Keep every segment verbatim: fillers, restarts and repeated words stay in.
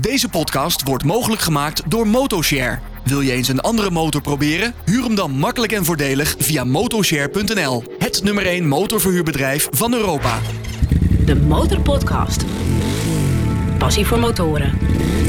Deze podcast wordt mogelijk gemaakt door Motoshare. Wil je eens een andere motor proberen? Huur hem dan makkelijk en voordelig via motoshare punt n l. Het nummer één motorverhuurbedrijf van Europa. De Motorpodcast. Passie voor motoren.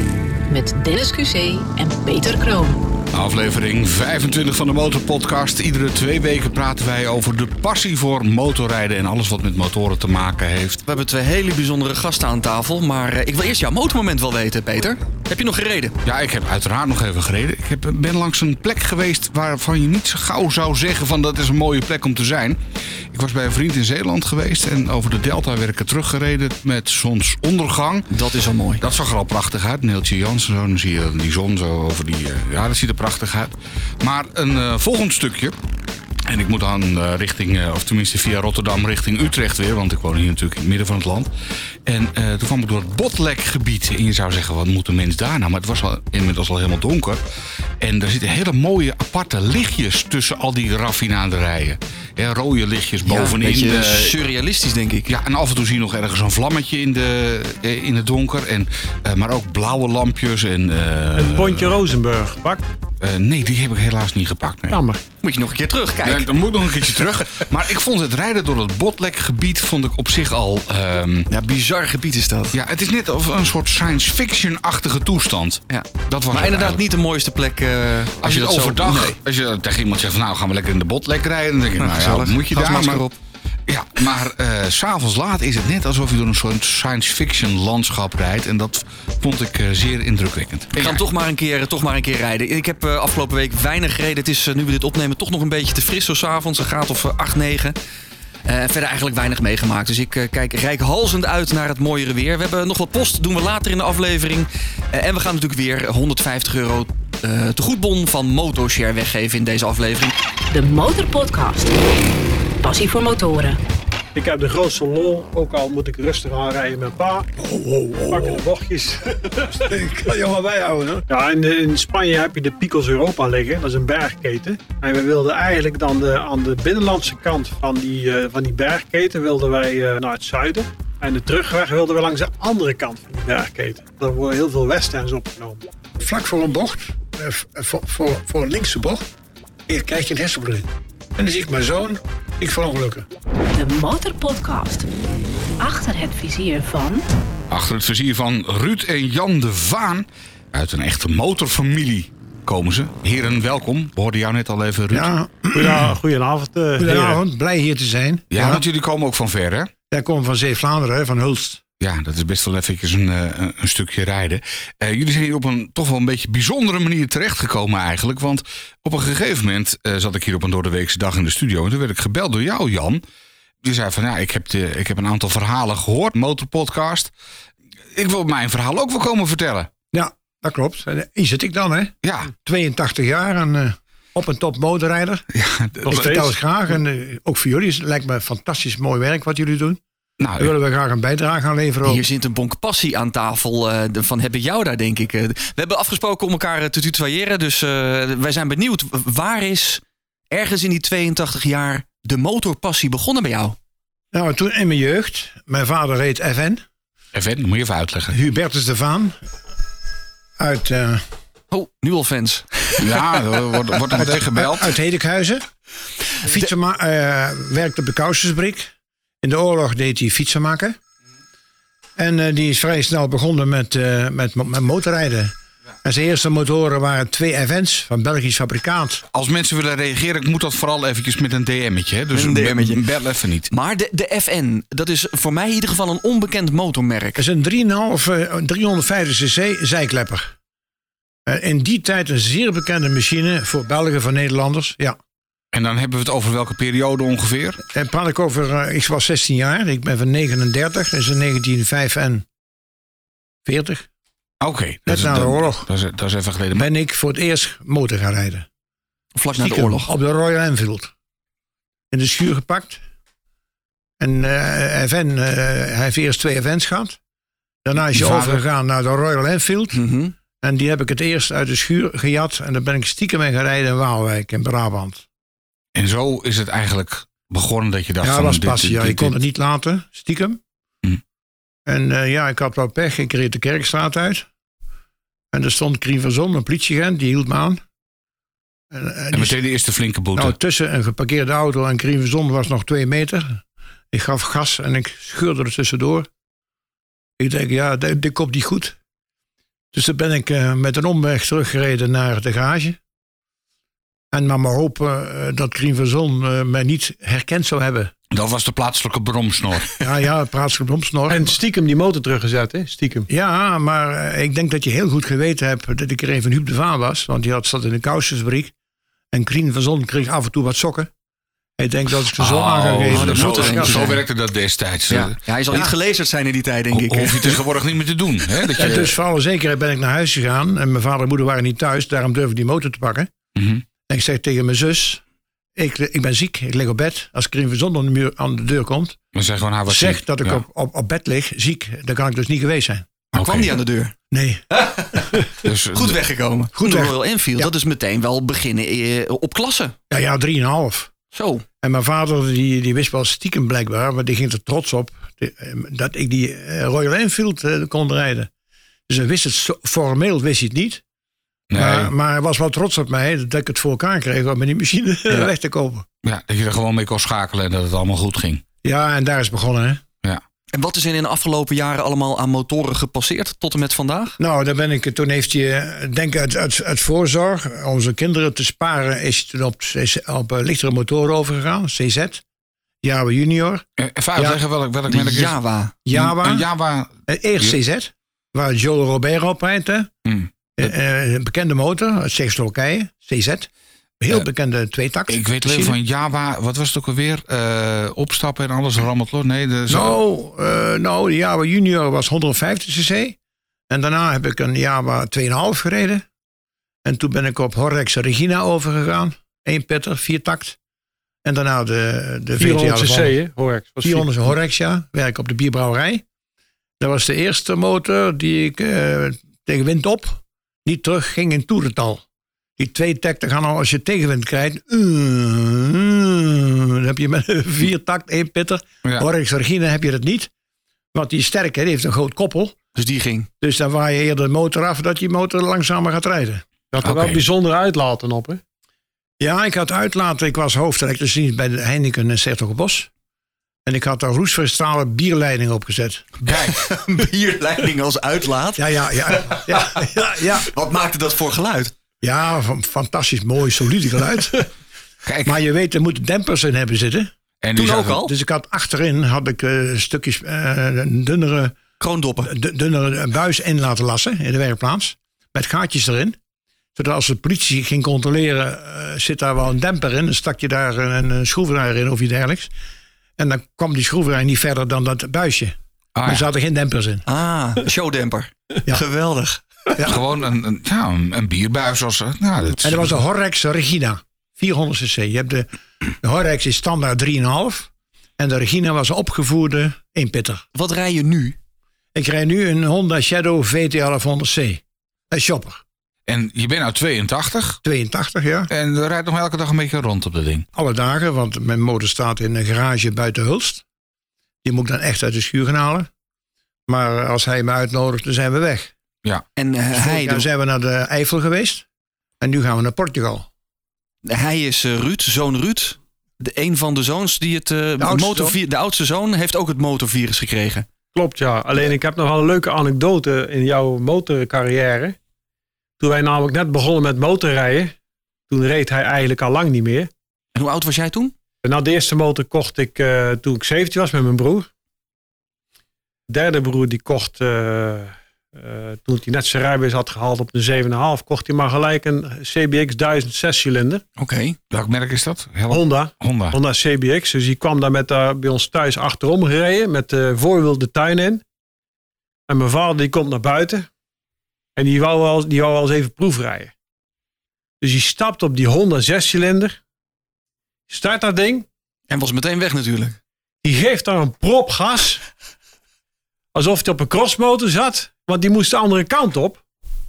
Met Dennis Q C en Peter Kroon. Aflevering vijfentwintig van de Motorpodcast. Iedere twee weken praten wij over de passie voor motorrijden en alles wat met motoren te maken heeft. We hebben twee hele bijzondere gasten aan tafel, maar uh, ik wil eerst jouw motormoment wel weten, Peter. Heb je nog gereden? Ja, ik heb uiteraard nog even gereden. Ik heb, ben langs een plek geweest waarvan je niet zo gauw zou zeggen van dat is een mooie plek om te zijn. Ik was bij een vriend in Zeeland geweest en over de Delta werd ik teruggereden met zonsondergang. Dat is al mooi. Dat zag er al prachtig uit. Neeltje Jansen, zo, dan zie je die zon zo over die... Uh, ja, dat ziet er prachtig uit. Maar een uh, volgend stukje... En ik moet dan uh, richting, uh, of tenminste via Rotterdam richting Utrecht weer. Want ik woon hier natuurlijk in het midden van het land. En uh, toen kwam ik door het Botlekgebied. En je zou zeggen, wat moet een mens daar nou? Maar het was al, inmiddels al helemaal donker. En er zitten hele mooie aparte lichtjes tussen al die raffinaderijen. Ja, rode lichtjes bovenin. Ja, een beetje de, surrealistisch, denk ik. Ja, en af en toe zie je nog ergens een vlammetje in, de, in het donker. En, uh, maar ook blauwe lampjes. En, uh, een Bontje Rozenburg, pak. Uh, nee, die heb ik helaas niet gepakt. Nee. Jammer. Moet je nog een keer terug, kijk. Ja, dan moet ik nog een keertje terug. Maar ik vond het rijden door het Botlekgebied vond ik op zich al... Um, ja, bizar gebied is dat. Ja, het is net een soort science fiction-achtige toestand. Ja. Dat was maar inderdaad eigenlijk niet de mooiste plek uh, als, als je je het dat overdag... Zo, nee. Als je tegen iemand zegt van nou gaan we lekker in de Botlek rijden. Dan denk je nou, nou ja, moet je daar maar op. Ja, maar uh, 's avonds laat is het net alsof je door een soort science fiction landschap rijdt. En dat vond ik uh, zeer indrukwekkend. Ik ga ja. toch maar een keer, toch maar een keer rijden. Ik heb uh, afgelopen week weinig gereden. Het is uh, nu we dit opnemen toch nog een beetje te fris zo 's avonds. Een graad of uh, acht, negen. Uh, verder eigenlijk weinig meegemaakt. Dus ik uh, kijk reikhalzend uit naar het mooiere weer. We hebben nog wat post, doen we later in de aflevering. Uh, en we gaan natuurlijk weer honderdvijftig euro uh, tegoedbon van Motoshare weggeven in deze aflevering. De Motorpodcast. Passie voor motoren. Ik heb de grootste lol, ook al moet ik rustig aanrijden met pa. Oh, oh, oh. Pakken de bochtjes. Ik kan je wel bijhouden, hoor. Ja, in, in Spanje heb je de Picos Europa liggen, dat is een bergketen. En we wilden eigenlijk dan de, aan de binnenlandse kant van die, uh, van die bergketen wilden wij uh, naar het zuiden. En de terugweg wilden we langs de andere kant van die bergketen. Daar worden heel veel westends opgenomen. Vlak voor een bocht, uh, voor, voor, voor een linkse bocht, hier krijg je een hersenbloeding. En dan zie ik mijn zoon, ik verongelukken. De Motorpodcast. Achter het vizier van... Achter het vizier van Ruud en Jan de Vaan. Uit een echte motorfamilie komen ze. Heren, welkom. We hoorden jou net al even, Ruud. Ja, ja goedenavond. Uh, goedenavond, blij hier te zijn. Ja, ja, want jullie komen ook van ver, hè? Wij komen van Zeeuws-Vlaanderen, van Hulst. Ja, dat is best wel eventjes een, een, een stukje rijden. Uh, jullie zijn hier op een toch wel een beetje bijzondere manier terechtgekomen eigenlijk. Want op een gegeven moment uh, zat ik hier op een doordeweekse dag in de studio. En toen werd ik gebeld door jou, Jan. Die zei van, ja, ik heb, de, ik heb een aantal verhalen gehoord, Motorpodcast. Ik wil mijn verhaal ook wel komen vertellen. Ja, dat klopt. Hier zit ik dan, hè? Ja. tweeëntachtig jaar en uh, op een top motorrijder. Ja, ik vertel het graag. En uh, ook voor jullie. Het lijkt me fantastisch mooi werk wat jullie doen. Nou, daar willen we graag een bijdrage aan leveren. Hier zit een bonk passie aan tafel. Uh, van heb ik jou daar, denk ik. Uh, we hebben afgesproken om elkaar te tutoyeren. Dus uh, wij zijn benieuwd. Waar is ergens in die tweeëntachtig jaar de motorpassie begonnen bij jou? Nou, toen in mijn jeugd. Mijn vader reed F N. F N, dat moet je even uitleggen. Hubertus de Vaan. Uit... Uh, oh, nu al fans. Ja, er wordt, wordt er meteen gebeld. Uit Hedekhuizen. Fietsenma- uh, werkte op de kousenfabriek. In de oorlog deed hij fietsen maken. En uh, die is vrij snel begonnen met, uh, met, met motorrijden. En zijn eerste motoren waren twee F N's van Belgisch fabrikaat. Als mensen willen reageren, moet dat vooral eventjes met een D M'tje. Hè? Dus met een D M'tje. Bel even niet. Maar de, de F N, dat is voor mij in ieder geval een onbekend motormerk. Dat is een drie komma vijf, uh, driehonderdvijftig cc zijklepper. Uh, in die tijd een zeer bekende machine voor Belgen, voor Nederlanders. Ja. En dan hebben we het over welke periode ongeveer? En praat ik over, uh, ik was zestien jaar, ik ben van negenendertig, dat is in negentien vijfenveertig. Oké. Okay, net na de oorlog. Dat is, dat is even geleden. Ben ik voor het eerst motor gaan rijden. Vlak na de oorlog. Op de Royal Enfield. In de schuur gepakt. En uh, F N, uh, hij heeft eerst twee F N's gehad. Daarna is je overgegaan naar de Royal Enfield. Mm-hmm. En die heb ik het eerst uit de schuur gejat. En dan ben ik stiekem mee gaan rijden in Waalwijk in Brabant. En zo is het eigenlijk begonnen dat je dacht ja, van... Ja, dat was passie. Ja, ik kon het niet laten, stiekem. Hm. En uh, ja, ik had wel pech. Ik reed de Kerkstraat uit. En er stond Krien van Zon, een politieagent, die hield me aan. En, uh, en meteen de eerste flinke boete. Nou, tussen een geparkeerde auto en Krien van Zon was nog twee meter. Ik gaf gas en ik scheurde er tussendoor. Ik denk, ja, dit, dit komt niet goed. Dus dan ben ik uh, met een omweg teruggereden naar de garage. En maar maar hopen uh, dat Krien van Zon uh, mij niet herkend zou hebben. Dat was de plaatselijke bromsnor. Ja, ja, de plaatselijke bromsnor. En stiekem die motor teruggezet, hè? Stiekem. Ja, maar uh, ik denk dat je heel goed geweten hebt dat ik er even Huub de Vaan was. Want die had zat in een kousenfabriek. En Krien van Zon kreeg af en toe wat sokken. Ik denk dat ik ze zo Oh, aan ga geven. dat Dus moet zo- er zo, eentje zo zijn. werkte dat destijds. Ja. Ja. Ja, hij zal Ja. niet gelezerd zijn in die tijd, denk ik. Hoef je het tegenwoordig niet meer te doen. Hè? Dat je, En dus voor alle zekerheid ben ik naar huis gegaan. En mijn vader en moeder waren niet thuis. Daarom durfde ik die motor te pakken. Mhm. En ik zeg tegen mijn zus. Ik, ik ben ziek, ik lig op bed. Als Krien van Zon aan de, muur, aan de deur komt. We zeggen gewoon, hij was Zeg ziek. dat ik Ja. op, op, op bed lig, ziek. Dan kan ik dus niet geweest zijn. Maar Oké. kwam die aan de deur? Nee. Dus, Goed weggekomen. Goed de weg. Royal Enfield, Ja. dat is meteen wel beginnen eh, op klasse. Ja, ja, drieënhalf. Zo. En mijn vader die, die wist wel stiekem blijkbaar, maar die ging er trots op, die, eh, dat ik die eh, Royal Enfield eh, kon rijden. Dus hij wist het, zo- formeel wist hij het niet. Nee, Maar, maar hij was wel trots op mij dat ik het voor elkaar kreeg om met die machine Ja. weg te kopen. ja, dat je er gewoon mee kon schakelen en dat het allemaal goed ging. Ja, en daar is het begonnen. Hè? En wat is er in de afgelopen jaren allemaal aan motoren gepasseerd tot en met vandaag? Nou, daar ben ik, toen heeft hij, eh, denk ik, uit, uit, uit voorzorg, om zijn kinderen te sparen, is hij toen op, op uh, lichtere motoren overgegaan, C Z. Java Junior. Eh, Even uitleggen welk, welk merk De is. Java. Java. Een Java. Eh, Eerst C Z, waar Joel Robert op rijdt. Hè? Hmm. Eh, eh, een bekende motor uit Tsjechoslowakije, C Z. Heel Eh, bekende tweetakt. Ik weet alleen van Java, wat was het ook alweer? Uh, opstappen en alles rammelt los. Nee, de, zo. Nou, uh, nou, de Java Junior was honderdvijftig cc. En daarna heb ik een Java twee komma vijf gereden. En toen ben ik op Horrex Regina overgegaan. Eén pitter, vier takt. En daarna de, de vierhonderd cc, V T A. hè? Horrex. Was vierhonderd Horrex, ja. Werk op de bierbrouwerij. Dat was de eerste motor die ik uh, tegen wind op niet terug ging in toerental. Die twee takten gaan al, als je tegenwind krijgt. Uh, uh, dan heb je met een vier takt, één pitter. Ja. Horrex Regina heb je dat niet. Want die is sterk, hè, die heeft een groot koppel. Dus die ging. Dus dan waai je eerder de motor af dat die motor langzamer gaat rijden. Dat er Oké. wel bijzondere uitlaten op, hè? Ja, ik had uitlaten. Ik was hoofdelektricien bij de Heineken in 's-Hertogenbosch. En ik had daar roestverstralen bierleiding opgezet. Kijk, bierleiding als uitlaat. Ja, ja, ja. ja, ja, ja. Wat maakte dat voor geluid? Ja, van- fantastisch mooi, solide geluid. Kijk, Maar je weet, er moeten dempers in hebben zitten. en Toen die ook zaten- al? Dus ik had achterin had ik, eh, stukjes eh, een dunnere, Kroondoppen. du- dunnere buis in laten lassen in de werkplaats. Met gaatjes erin. Zodat als de politie ging controleren, eh, zit daar wel een demper in. Dan stak je daar een, een schroevendraaier in of iets dergelijks. En dan kwam die schroevendraaier niet verder dan dat buisje. Ah, Maar ja. er zaten geen dempers in. Ah, showdemper. Ja. Geweldig. Gewoon een, een, ja, een, een bierbuis. Als, nou, dat is- En dat was de Horrex Regina. vierhonderd cc. Je hebt de, de Horrex is standaard drie komma vijf. En de Regina was een opgevoerde eenpitter. Wat rij je nu? Ik rijd nu een Honda Shadow V T elfhonderd C. Een shopper. En je bent nou tweeëntachtig. tweeëntachtig, ja. En je rijdt nog elke dag een beetje rond op dat ding. Alle dagen, want mijn motor staat in een garage buiten Hulst. Die moet ik dan echt uit de schuur gaan halen. Maar als hij me uitnodigt, dan zijn we weg. En uh, hij, Vorig jaar de- zijn we naar de Eifel geweest. En nu gaan we naar Portugal. hij is uh, Ruud, zoon Ruud. De, een van de zoons die het uh, oudste motorvi- de oudste zoon heeft ook het motorvirus gekregen. Klopt, ja. Alleen ik heb nog wel een leuke anekdote in jouw motorcarrière. Toen wij namelijk net begonnen met motorrijden, toen reed hij eigenlijk al lang niet meer. En hoe oud was jij toen? Nou, de eerste motor kocht ik uh, toen ik zeventien was met mijn broer. De derde broer die kocht, uh, uh, toen hij net zijn rijbewijs had gehaald op een zeven komma vijf, kocht hij maar gelijk een C B X duizend zescilinder. Oké. Welk merk is dat? Help. Honda. Honda. Honda C B X. Dus die kwam daar met, uh, bij ons thuis achterom gereden. Met de voorwiel de tuin in. En mijn vader die komt naar buiten. En die wou wel, die wou wel eens even proefrijden. Dus die stapt op die Honda zescilinder. Start dat ding. En was meteen weg natuurlijk. Die geeft daar een prop gas. Alsof hij op een crossmotor zat. Want die moest de andere kant op.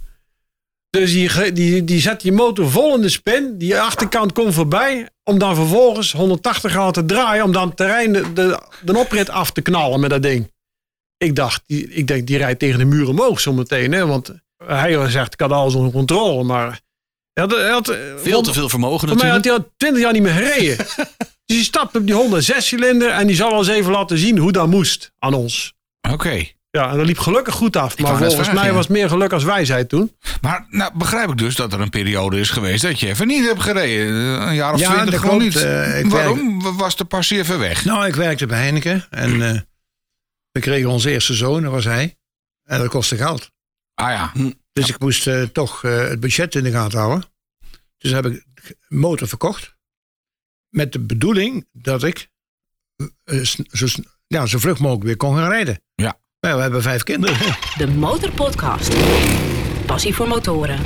Dus die, ge- die, die zet die motor vol in de spin. Die achterkant komt voorbij. Om dan vervolgens honderdtachtig graden te draaien. Om dan het terrein de, de, de oprit af te knallen met dat ding. Ik dacht, die, ik denk, die rijdt tegen de muur omhoog zometeen. Hè? Want Hij zegt, ik had alles onder controle, maar... Hij had, hij had, Veel te veel vermogen voor mij natuurlijk. had hij al twintig jaar niet meer gereden. Dus hij stapte op die honderdzes cilinder en die zou wel eens even laten zien hoe dat moest aan ons. Oké. Okay. Ja, en dat liep gelukkig goed af. Ik Maar wou net volgens vragen, mij ja. was het meer geluk als wijsheid toen. Maar nou begrijp ik dus dat er een periode is geweest dat je even niet hebt gereden. Een jaar of Ja, twintig dat gewoon klopt. niet. Uh, ik Waarom was de passie even weg? Nou, ik werkte bij Heineken. En uh, we kregen onze eerste zoon, dat was hij. En dat kostte geld. Ah ja. Dus ja. ik moest uh, toch uh, het budget in de gaten houden. Dus heb ik een motor verkocht. Met de bedoeling dat ik uh, zo, ja, zo vlug mogelijk weer kon gaan rijden. Ja. Nou, we hebben vijf kinderen. De Motorpodcast. Passie voor motoren.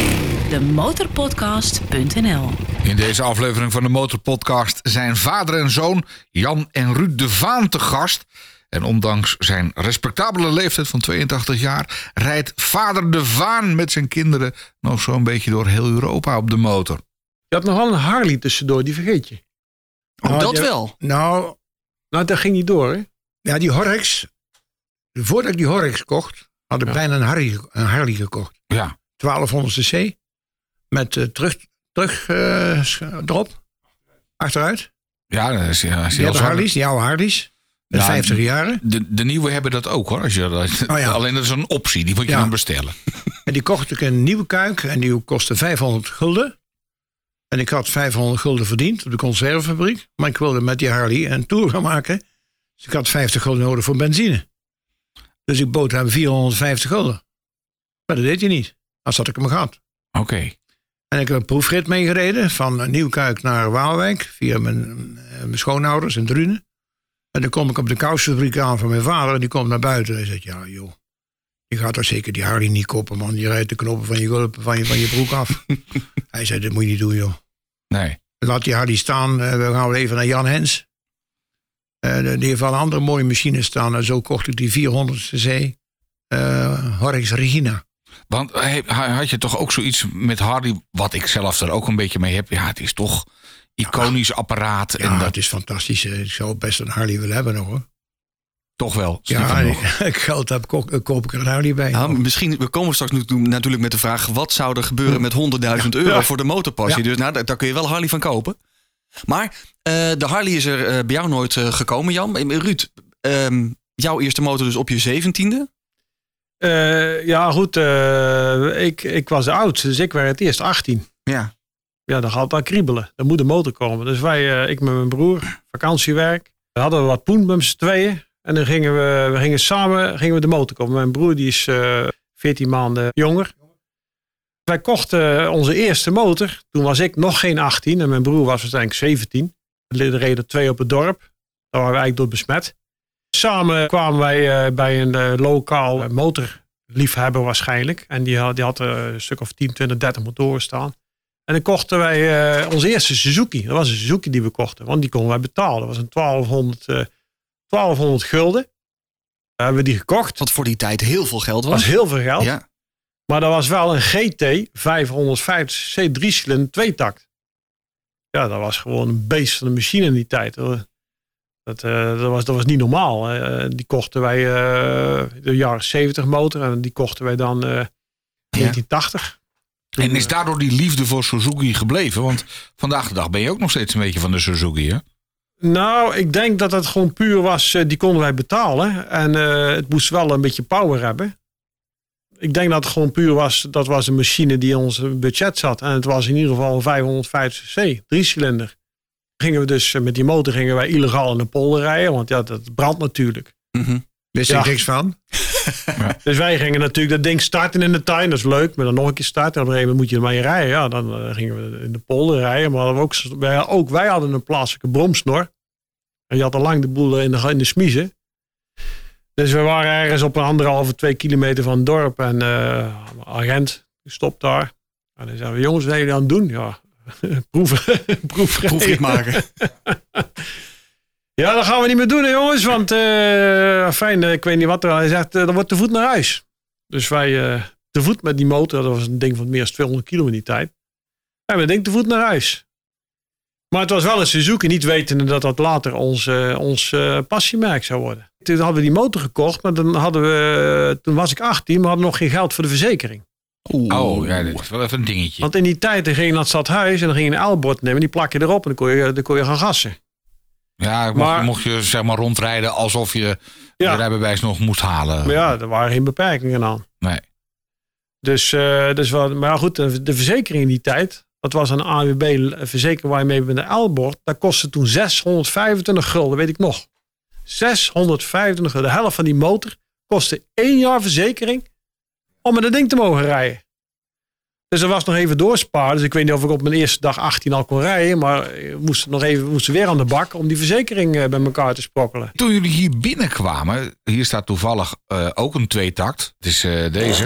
de motorpodcast punt n l. In deze aflevering van de Motorpodcast zijn vader en zoon Jan en Ruud de Vaan te gast. En ondanks zijn respectabele leeftijd van tweeëntachtig jaar... rijdt vader de Vaan met zijn kinderen nog zo'n beetje door heel Europa op de motor. Je had nog wel een Harley tussendoor, die vergeet je. Oh, Nou, dat ja, wel. Nou, Nou, dat ging niet door, hè? ja, die Horrocks. Voordat ik die Horrocks kocht, had ik Ja. bijna een Harley, een Harley gekocht. Ja. twaalfhonderd cc. Met uh, terug, terug uh, erop. Achteruit. Ja, dat is, ja, dat is Die heel hadden Harleys, die oude Harleys. Met Ja, vijftig jaren. De, de nieuwe hebben dat ook hoor. Als je, dat, Oh ja. Alleen dat is een optie, die moet je Ja. dan bestellen. En die kocht ik een nieuwe kuik. En die kostte vijfhonderd gulden. En ik had vijfhonderd gulden verdiend op de conservefabriek. Maar ik wilde met die Harley een tour gaan maken. Dus ik had vijftig gulden nodig voor benzine. Dus ik bood hem vierhonderdvijftig gulden. Maar dat deed hij niet. Als had ik hem gehad. Oké. Okay. En ik heb een proefrit meegereden van Nieuwkuik naar Waalwijk. Via mijn, mijn schoonouders in Drunen. En dan kom ik op de kousenfabriek aan van mijn vader. En die komt naar buiten. En hij zegt, ja joh, je gaat toch zeker die Harley niet kopen, man. Je rijdt de knoppen van je, gulp, van je, van je broek af. Hij zei, dat moet je niet doen, joh. Nee. Laat die Harley staan. Uh, we gaan even naar Jan Hens. Uh, die heeft wel een andere mooie machine staan. En zo kocht ik die vierhonderd cc uh, Horrocks Regina. Want hey, had je toch ook zoiets met Harley, wat ik zelf er ook een beetje mee heb. Ja, het is toch iconisch apparaat. Ja, en dat het is fantastisch. Ik zou best een Harley willen hebben nog, hoor. toch wel. Ja, ik geld heb, koop, koop ik er een Harley bij. Ja, misschien, we komen straks nu, natuurlijk met de vraag, wat zou er gebeuren met honderdduizend euro Ja. voor de motorpassie? Ja. Dus nou, daar, daar kun je wel Harley van kopen. Maar uh, de Harley is er uh, bij jou nooit uh, gekomen, Jan. Ruud, um, jouw eerste motor dus op je zeventiende? Uh, ja, goed. Uh, ik, ik was de oudste, dus ik werd het eerst achttien. Ja. Ja, dan gaat het al kriebelen. Dan moet de motor komen. Dus wij, uh, ik met mijn broer, vakantiewerk. We hadden wat poen met z'n tweeën. En dan gingen we, we gingen samen gingen we de motor kopen. Mijn broer die is uh, veertien maanden jonger. Wij kochten onze eerste motor. Toen was ik nog geen achttien. En mijn broer was waarschijnlijk zeventien. Er reden twee op het dorp. Daar waren we eigenlijk door besmet. Samen kwamen wij uh, bij een uh, lokaal uh, motorliefhebber waarschijnlijk. En die had, die had uh, een stuk of tien, twintig, dertig motoren staan. En dan kochten wij uh, onze eerste Suzuki. Dat was een Suzuki die we kochten. Want die konden wij betalen. Dat was een twaalfhonderd, uh, twaalfhonderd gulden. Daar hebben we die gekocht. Wat voor die tijd heel veel geld Dat was. was heel veel geld. Ja. Maar dat was wel een G T vijfhonderdvijftig cc drie cilinder tweetakt. Ja, dat was gewoon een beest van de machine in die tijd. Dat, uh, dat, was, dat was niet normaal. Uh, die kochten wij uh, de jaren zeventig motor. En die kochten wij dan uh, negentien tachtig. En is daardoor die liefde voor Suzuki gebleven? Want vandaag de dag ben je ook nog steeds een beetje van de Suzuki, hè? Nou, ik denk dat het gewoon puur was. Uh, die konden wij betalen. En uh, het moest wel een beetje power hebben. Ik denk dat het gewoon puur was. Dat was een machine die in ons budget zat. En het was in ieder geval een vijfhonderdvijftig cc, drie cilinder. Gingen we dus met die motor gingen wij illegaal in de polder rijden. Want ja, dat brandt natuurlijk. Mm-hmm. Wist Ja. ik niks van. Dus wij gingen natuurlijk dat ding starten in de tuin. Dat is leuk. Maar dan nog een keer starten. En op een gegeven moment moet je ermee rijden. Ja, dan uh, gingen we in de polder rijden. Maar we ook, wij, ook wij hadden een plaatselijke bromsnor. En je had al lang de boel in de, in de smiezen. Dus we waren ergens op een anderhalve, twee kilometer van het dorp. En uh, agent stopt daar. En dan zeiden we, jongens, wat zijn jullie aan het doen? Ja, proeven. Proefrit maken. Ja, dat gaan we niet meer doen, hè, jongens. Want, uh, fijn, ik weet niet wat er... Hij zegt, uh, dan wordt te voet naar huis. Dus wij uh, te voet met die motor. Dat was een ding van meer dan tweehonderd kilo in die tijd. En we denken te voet naar huis. Maar het was wel een Suzuki. Niet wetende dat dat later ons, uh, ons uh, passiemerk zou worden. Toen hadden we die motor gekocht, maar dan hadden we, toen was ik achttien, maar hadden nog geen geld voor de verzekering. Oeh. Oh, ja, dat is wel even een dingetje. Want in die tijd dan ging je naar het stadhuis en dan ging je een L-bord nemen, die plak je erop en dan kon je, dan kon je gaan gassen. Ja, mocht, maar, mocht je zeg maar rondrijden alsof je ja. je rijbewijs nog moest halen. Maar ja, er waren geen beperkingen aan. Nee. Dus, uh, dus wel, maar ja, goed, de, de verzekering in die tijd, dat was een A W B-verzekering waar je mee met een L-bord, dat kostte toen zeshonderdvijfentwintig gulden, weet ik nog. zeshonderdvijfentwintig gulden, de helft van die motor kostte één jaar verzekering om met dat ding te mogen rijden. Dus er was nog even doorsparen. Dus ik weet niet of ik op mijn eerste dag achttien al kon rijden. Maar we moesten nog even, we moesten weer aan de bak om die verzekering bij elkaar te sprokkelen. Toen jullie hier binnenkwamen, hier staat toevallig uh, ook een tweetakt. Het is uh, deze.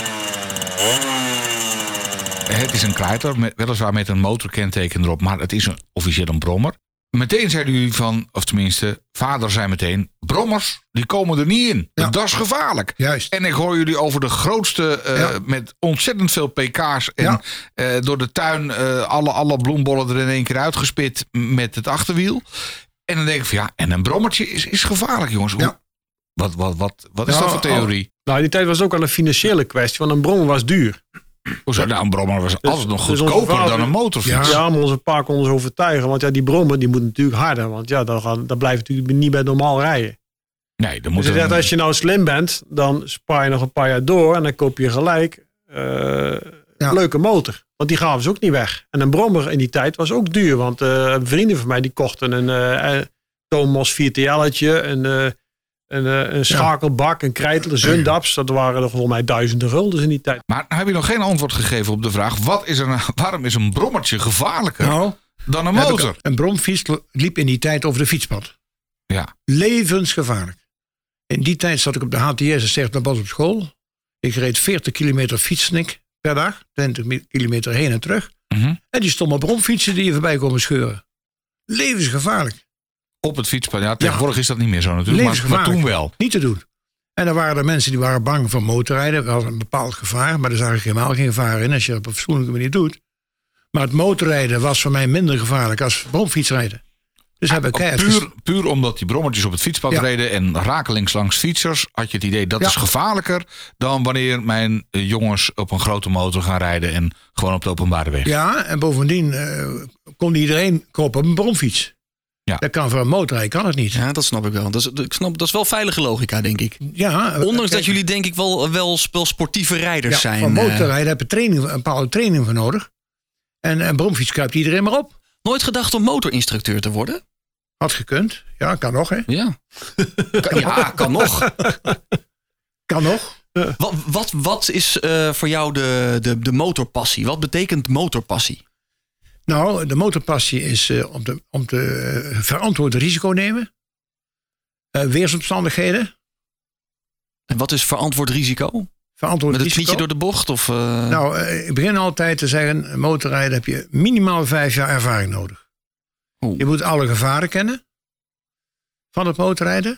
Het is een Kreiter, met, weliswaar met een motorkenteken erop. Maar het is een, officieel een brommer. Meteen zeiden jullie van, of tenminste, vader zei meteen, brommers, die komen er niet in. Ja. Dat is gevaarlijk. Juist. En ik hoor jullie over de grootste, uh, ja. met ontzettend veel pk's en ja. uh, door de tuin uh, alle, alle bloembollen er in één keer uitgespit met het achterwiel. En dan denk ik van ja, en een brommertje is, is gevaarlijk, jongens. Hoe, ja. Wat, wat, wat, wat is ja, dat voor theorie? Oh. Nou, in die tijd was het ook al een financiële kwestie, want een brommer was duur. Hoezo? Nou, een brommer was dus, altijd nog goedkoper dus vader, dan een motorfiets. Ja, ja, maar onze pa kon ons overtuigen. Want ja, die brommer die moet natuurlijk harder. Want ja, dan, gaan, dan blijft natuurlijk niet bij normaal rijden. Nee, dan moet dus een... als je nou slim bent, dan spaar je nog een paar jaar door. En dan koop je gelijk uh, ja. een leuke motor. Want die gaven ze ook niet weg. En een brommer in die tijd was ook duur. Want uh, vrienden van mij die kochten een uh, Thomas vier T L'tje. Een, uh, een, uh, een schakelbak, een krijtel, een Zundaps. Dat waren er volgens mij duizenden guldens in die tijd. Maar heb je nog geen antwoord gegeven op de vraag, wat is er, waarom is een brommertje gevaarlijker nou, dan een motor? Een, een bromfiets liep in die tijd over de fietspad. Ja. Levensgevaarlijk. In die tijd zat ik op de H T S en zeg naar Bas op school. Ik reed veertig kilometer fietsnik per dag. twintig kilometer heen en terug. Mm-hmm. En die stonden bromfietsen die je voorbij komen scheuren. Levensgevaarlijk. Op het fietspad. Ja, tegenwoordig ja. is dat niet meer zo natuurlijk. Maar, maar toen wel. Niet te doen. En er waren er mensen die waren bang voor motorrijden. Dat was een bepaald gevaar. Maar er zag ik helemaal geen gevaar in als je het op een fatsoenlijke manier doet. Maar het motorrijden was voor mij minder gevaarlijk als bromfietsrijden. Dus heb ik ah, puur, puur omdat die brommertjes op het fietspad ja. reden en rakelings langs fietsers, had je het idee dat ja. is gevaarlijker dan wanneer mijn jongens op een grote motor gaan rijden en gewoon op de openbare weg. Ja, en bovendien uh, kon iedereen kopen op een bromfiets. Ja. Dat kan voor een motorrijden, kan het niet. Ja, dat snap ik wel. Dat is, ik snap, dat is wel veilige logica, denk ik. Ja, Ondanks kijk, dat jullie denk ik wel, wel, wel sportieve rijders ja, zijn. Voor motorrijden heb je training, een bepaalde training voor nodig. En een bromfiets kruipt iedereen maar op. Nooit gedacht om motorinstructeur te worden? Had gekund. Ja, kan nog, hè? Ja, kan, ja, kan nog. Kan nog. Wat, wat, wat is uh, voor jou de, de, de motorpassie? Wat betekent motorpassie? Nou, de motorpassie is uh, om te, om te uh, verantwoord risico nemen. Uh, weersomstandigheden. En wat is verantwoord risico? Verantwoord Met het risico. knietje door de bocht? Of, uh... Nou, uh, ik begin altijd te zeggen, motorrijden heb je minimaal vijf jaar ervaring nodig. Oeh. Je moet alle gevaren kennen van het motorrijden.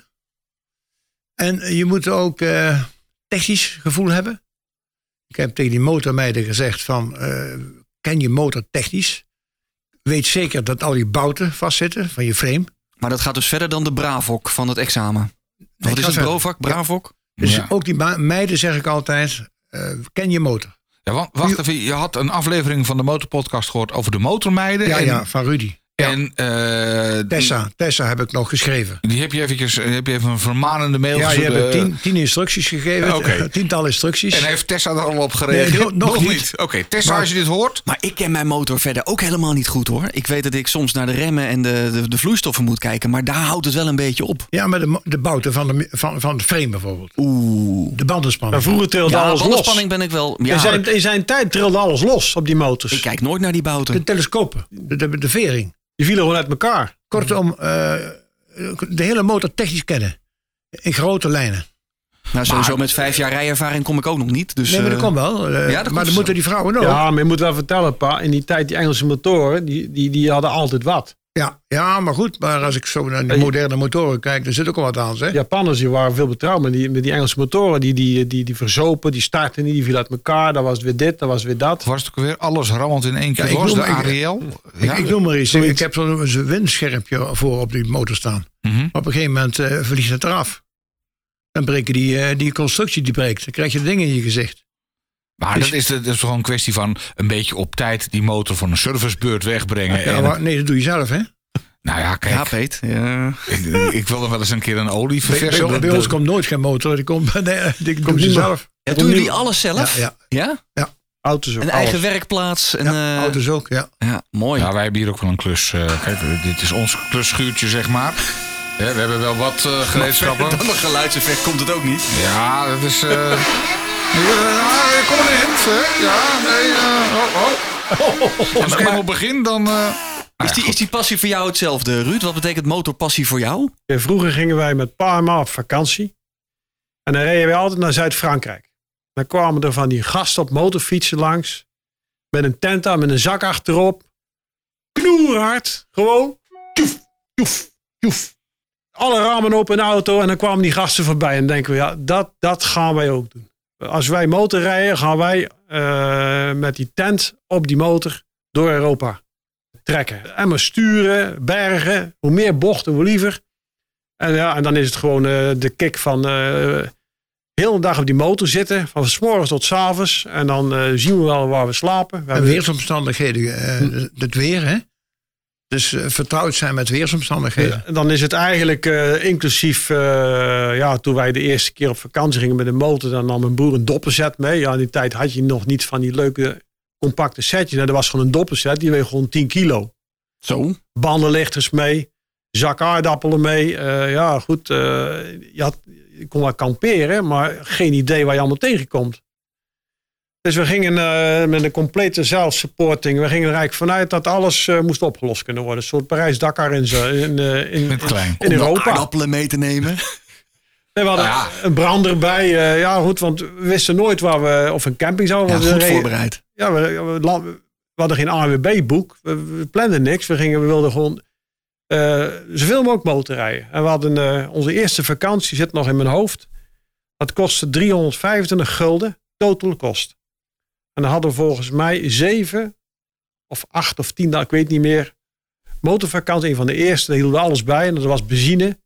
En je moet ook uh, technisch gevoel hebben. Ik heb tegen die motormeiden gezegd van, uh, ken je motor technisch? Weet zeker dat al je bouten vastzitten van je frame. Maar dat gaat dus verder dan de Bravok van het examen. Nee, Wat is het, Brovak, Bravok? Ja. Dus ja. ook die meiden zeg ik altijd, uh, ken je motor. Ja, want, wacht even, je had een aflevering van de Motorpodcast gehoord over de motormeiden. Ja, en, ja, van Rudy. Ja. En uh, Tessa, Tessa heb ik nog geschreven. Die heb je eventjes, heb je even een vermanende mail ja, gestuurd. Ja, je hebt tien, tien instructies gegeven. Okay. Tiental instructies. En heeft Tessa daar al op gereageerd? Nee, nog, nog, nog niet. niet. Oké, okay, Tessa, maar, als je dit hoort. Maar ik ken mijn motor verder ook helemaal niet goed, hoor. Ik weet dat ik soms naar de remmen en de, de, de vloeistoffen moet kijken. Maar daar houdt het wel een beetje op. Ja, maar de, de bouten van de, van, van de frame bijvoorbeeld. Oeh. De bandenspanning. Maar vroeger trilde ja, alles los. bandenspanning ben ik wel... Ja, in, zijn, in zijn tijd trilde alles los op die motors. Ik kijk nooit naar die bouten. De telescopen. De, de, de vering. Die vielen gewoon uit elkaar. Kortom, uh, de hele motor technisch kennen. In grote lijnen. Nou, sowieso maar, met vijf jaar rijervaring kom ik ook nog niet. Dus, nee, maar dat komt wel. Uh, ja, dat maar dan moeten die vrouwen ook. Ja, maar je moet wel vertellen, pa. In die tijd, die Engelse motoren, die, die, die hadden altijd wat. Ja, ja, maar goed. Maar als ik zo naar die moderne motoren kijk, dan zit ook al wat aan. Zeg. Japanners die waren veel betrouwbaar. Die, met die Engelse motoren, die, die, die, die verzopen, die starten niet, die vielen uit elkaar. Dan was het weer dit, dan was het weer dat. Was het ook weer alles rammend in één keer ja, los, de A R L? Ik, ja. ik, ik noem maar iets. Ik heb zo'n windschermpje voor op die motor staan. Mm-hmm. Op een gegeven moment uh, verliest het eraf. dan breken die, uh, die constructie die breekt. Dan krijg je dingen in je gezicht. Maar dus, dat, is, dat is gewoon een kwestie van een beetje op tijd die motor van een servicebeurt wegbrengen. Ja, en... maar, nee, dat doe je zelf, hè? Nou ja, kijk. Ja, Peet. Ja. Ik, ik wil nog wel eens een keer een olie verversen. Bij, bij, bij ons komt nooit geen motor. Die komt, nee, die komt ze zelf. Ja, doen jullie alles zelf? Ja? Ja. ja? ja. Auto's ook. Een alles. eigen werkplaats. En, ja, uh... auto's ook, ja. Ja, mooi. Ja, wij hebben hier ook wel een klus. Uh, kijk, dit is ons klusschuurtje, zeg maar. Ja, we hebben wel wat uh, gereedschappen. Dan een geluidseffect komt het ook niet. Ja, dat is... Uh... ja, kom maar in. Hè? Ja, nee. Uh... Oh, oh. Als ik helemaal begin, dan... Uh... Is die, is die passie voor jou hetzelfde, Ruud? Wat betekent motorpassie voor jou? Ja, vroeger gingen wij met Parma op vakantie. En dan reden wij altijd naar Zuid-Frankrijk. Dan kwamen er van die gasten op motorfietsen langs. Met een tent aan, met een zak achterop. Knoerhard. Gewoon. Tjoef, tjoef, tjoef. Alle ramen open in de auto. En dan kwamen die gasten voorbij. En dan denken we, ja, dat, dat gaan wij ook doen. Als wij motorrijden, gaan wij uh, met die tent op die motor door Europa trekken. En maar sturen, bergen. Hoe meer bochten, hoe liever. En, ja, en dan is het gewoon uh, de kick van uh, heel de dag op die motor zitten. Van 's morgens tot 's avonds. En dan uh, zien we wel waar we slapen. We en weersomstandigheden. Uh, het weer, hè? Dus uh, vertrouwd zijn met weersomstandigheden. Ja, dan is het eigenlijk uh, inclusief... Uh, ja, toen wij de eerste keer op vakantie gingen met de motor... dan nam mijn broer een dopperset mee. Ja, in die tijd had je nog niet van die leuke compacte setjes. Nou, dat was gewoon een dopperset. Die weegt gewoon tien kilo. Zo. Bandenlichters mee. Zak aardappelen mee. Uh, ja, goed. Uh, je, had, je kon wel kamperen, maar geen idee waar je allemaal tegenkomt. Dus we gingen uh, met een complete zelfsupporting. We gingen er eigenlijk vanuit dat alles uh, moest opgelost kunnen worden. Een soort Parijs-Dakar in, in, uh, in, in, in Europa. Om aardappelen mee te nemen. Nee, we hadden ja. een brand erbij. Uh, ja, goed, want we wisten nooit waar we... Of een camping zouden. Ja, goed reden. voorbereid. Ja, we, we, we hadden geen A W B-boek. We, we planden niks. We, gingen, we wilden gewoon... Uh, zoveel mogelijk motorrijden. En we hadden uh, onze eerste vakantie, zit nog in mijn hoofd. Dat kostte driehonderdvijfentwintig gulden, total kost. En dan hadden we volgens mij zeven of acht of tien, ik weet niet meer, motorvakantie. Een van de eerste, daar hielden we alles bij. En dat was benzine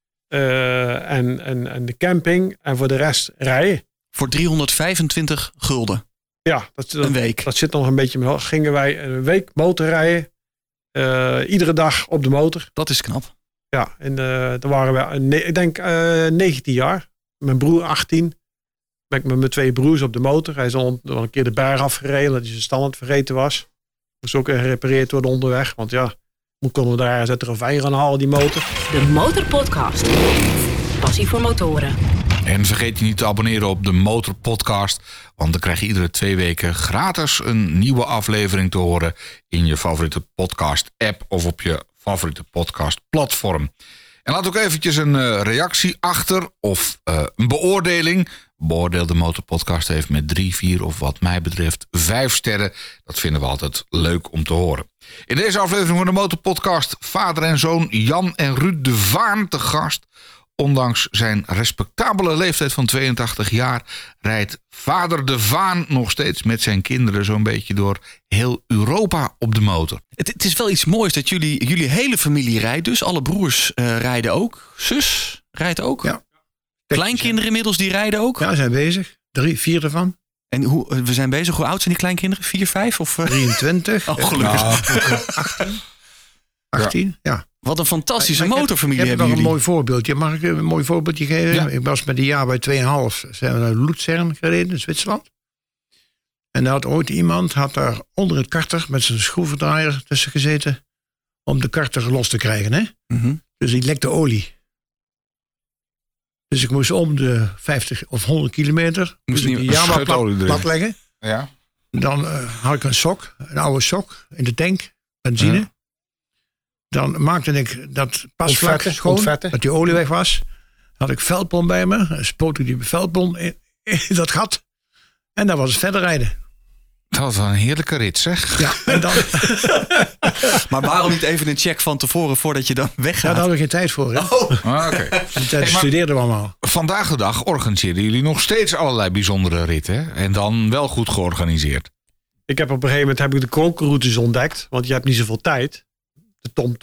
uh, en, en, en de camping. En voor de rest rijden. Voor driehonderdvijfentwintig gulden? Ja, dat, dat, een week. Dat zit nog een beetje in mijn hoofd. Gingen wij een week motorrijden. Uh, iedere dag op de motor. Dat is knap. Ja, en uh, dan waren we, ik denk, uh, negentien jaar. Mijn broer achttien. Ben ik met mijn twee broers op de motor. Hij is al een keer de berg afgereden, omdat hij zijn standaard vergeten was. Moest ook gerepareerd worden onderweg. Want ja, hoe konden we daar ergens uit de ravijn gaan halen, die motor? De Motorpodcast. Passie voor motoren. En vergeet je niet te abonneren op de Motorpodcast. Want dan krijg je iedere twee weken gratis een nieuwe aflevering te horen in je favoriete podcast-app of op je favoriete podcast-platform. En laat ook eventjes een uh, reactie achter of uh, een beoordeling. Beoordeel de Motorpodcast even met drie, vier of wat mij betreft vijf sterren. Dat vinden we altijd leuk om te horen. In deze aflevering van de Motorpodcast vader en zoon Jan en Ruud de Vaan te gast. Ondanks zijn respectabele leeftijd van tweeëntachtig jaar rijdt vader de Vaan nog steeds met zijn kinderen zo'n beetje door heel Europa op de motor. Het, het is wel iets moois dat jullie, jullie hele familie rijdt dus. Alle broers uh, rijden ook. Zus rijdt ook. Ja. Kleinkinderen inmiddels die rijden ook. Ja, zijn bezig. Drie, vier ervan. En hoe, we zijn bezig. Hoe oud zijn die kleinkinderen? Vier, vijf? Of, uh... drieëntwintig. Oh, gelukkig. Ja. achttien. achttien, ja. ja. Wat een fantastische ik motorfamilie heb, hebben ik heb jullie. nog een mooi voorbeeldje. Mag ik een mooi voorbeeldje geven? Ja. Ik was met een jaar bij twee komma vijf zijn we naar Luzern gereden in Zwitserland. En daar had ooit iemand had daar onder het karter met zijn schroevendraaier tussen gezeten om de karter los te krijgen. Hè? Mm-hmm. Dus die lekte olie. Dus ik moest om de vijftig of honderd kilometer Moest dus niet die een Yamaha scheut plat, olie erin. plat leggen. Ja. Dan uh, had ik een sok, een oude sok in de tank, benzine. Ja. Dan maakte ik dat pasvlak Ontvetten, schoon, ontvetten. dat die olie weg was. Dan had ik veldbom bij me, dan spoot ik die veldbom in, in dat gat. En dan was het verder rijden. Dat was wel een heerlijke rit, zeg. Ja, en dan, Maar waarom niet even een check van tevoren voordat je dan ja, weggaat? daar hadden we geen tijd voor. Hè? Oh. Ah, Oké. Die tijd Hey, maar- studeerden we allemaal. Vandaag de dag organiseren jullie nog steeds allerlei bijzondere ritten. Hè? En dan wel goed georganiseerd. Ik heb op een gegeven moment heb ik de kronkelroutes ontdekt. Want je hebt niet zoveel tijd. De TomTom.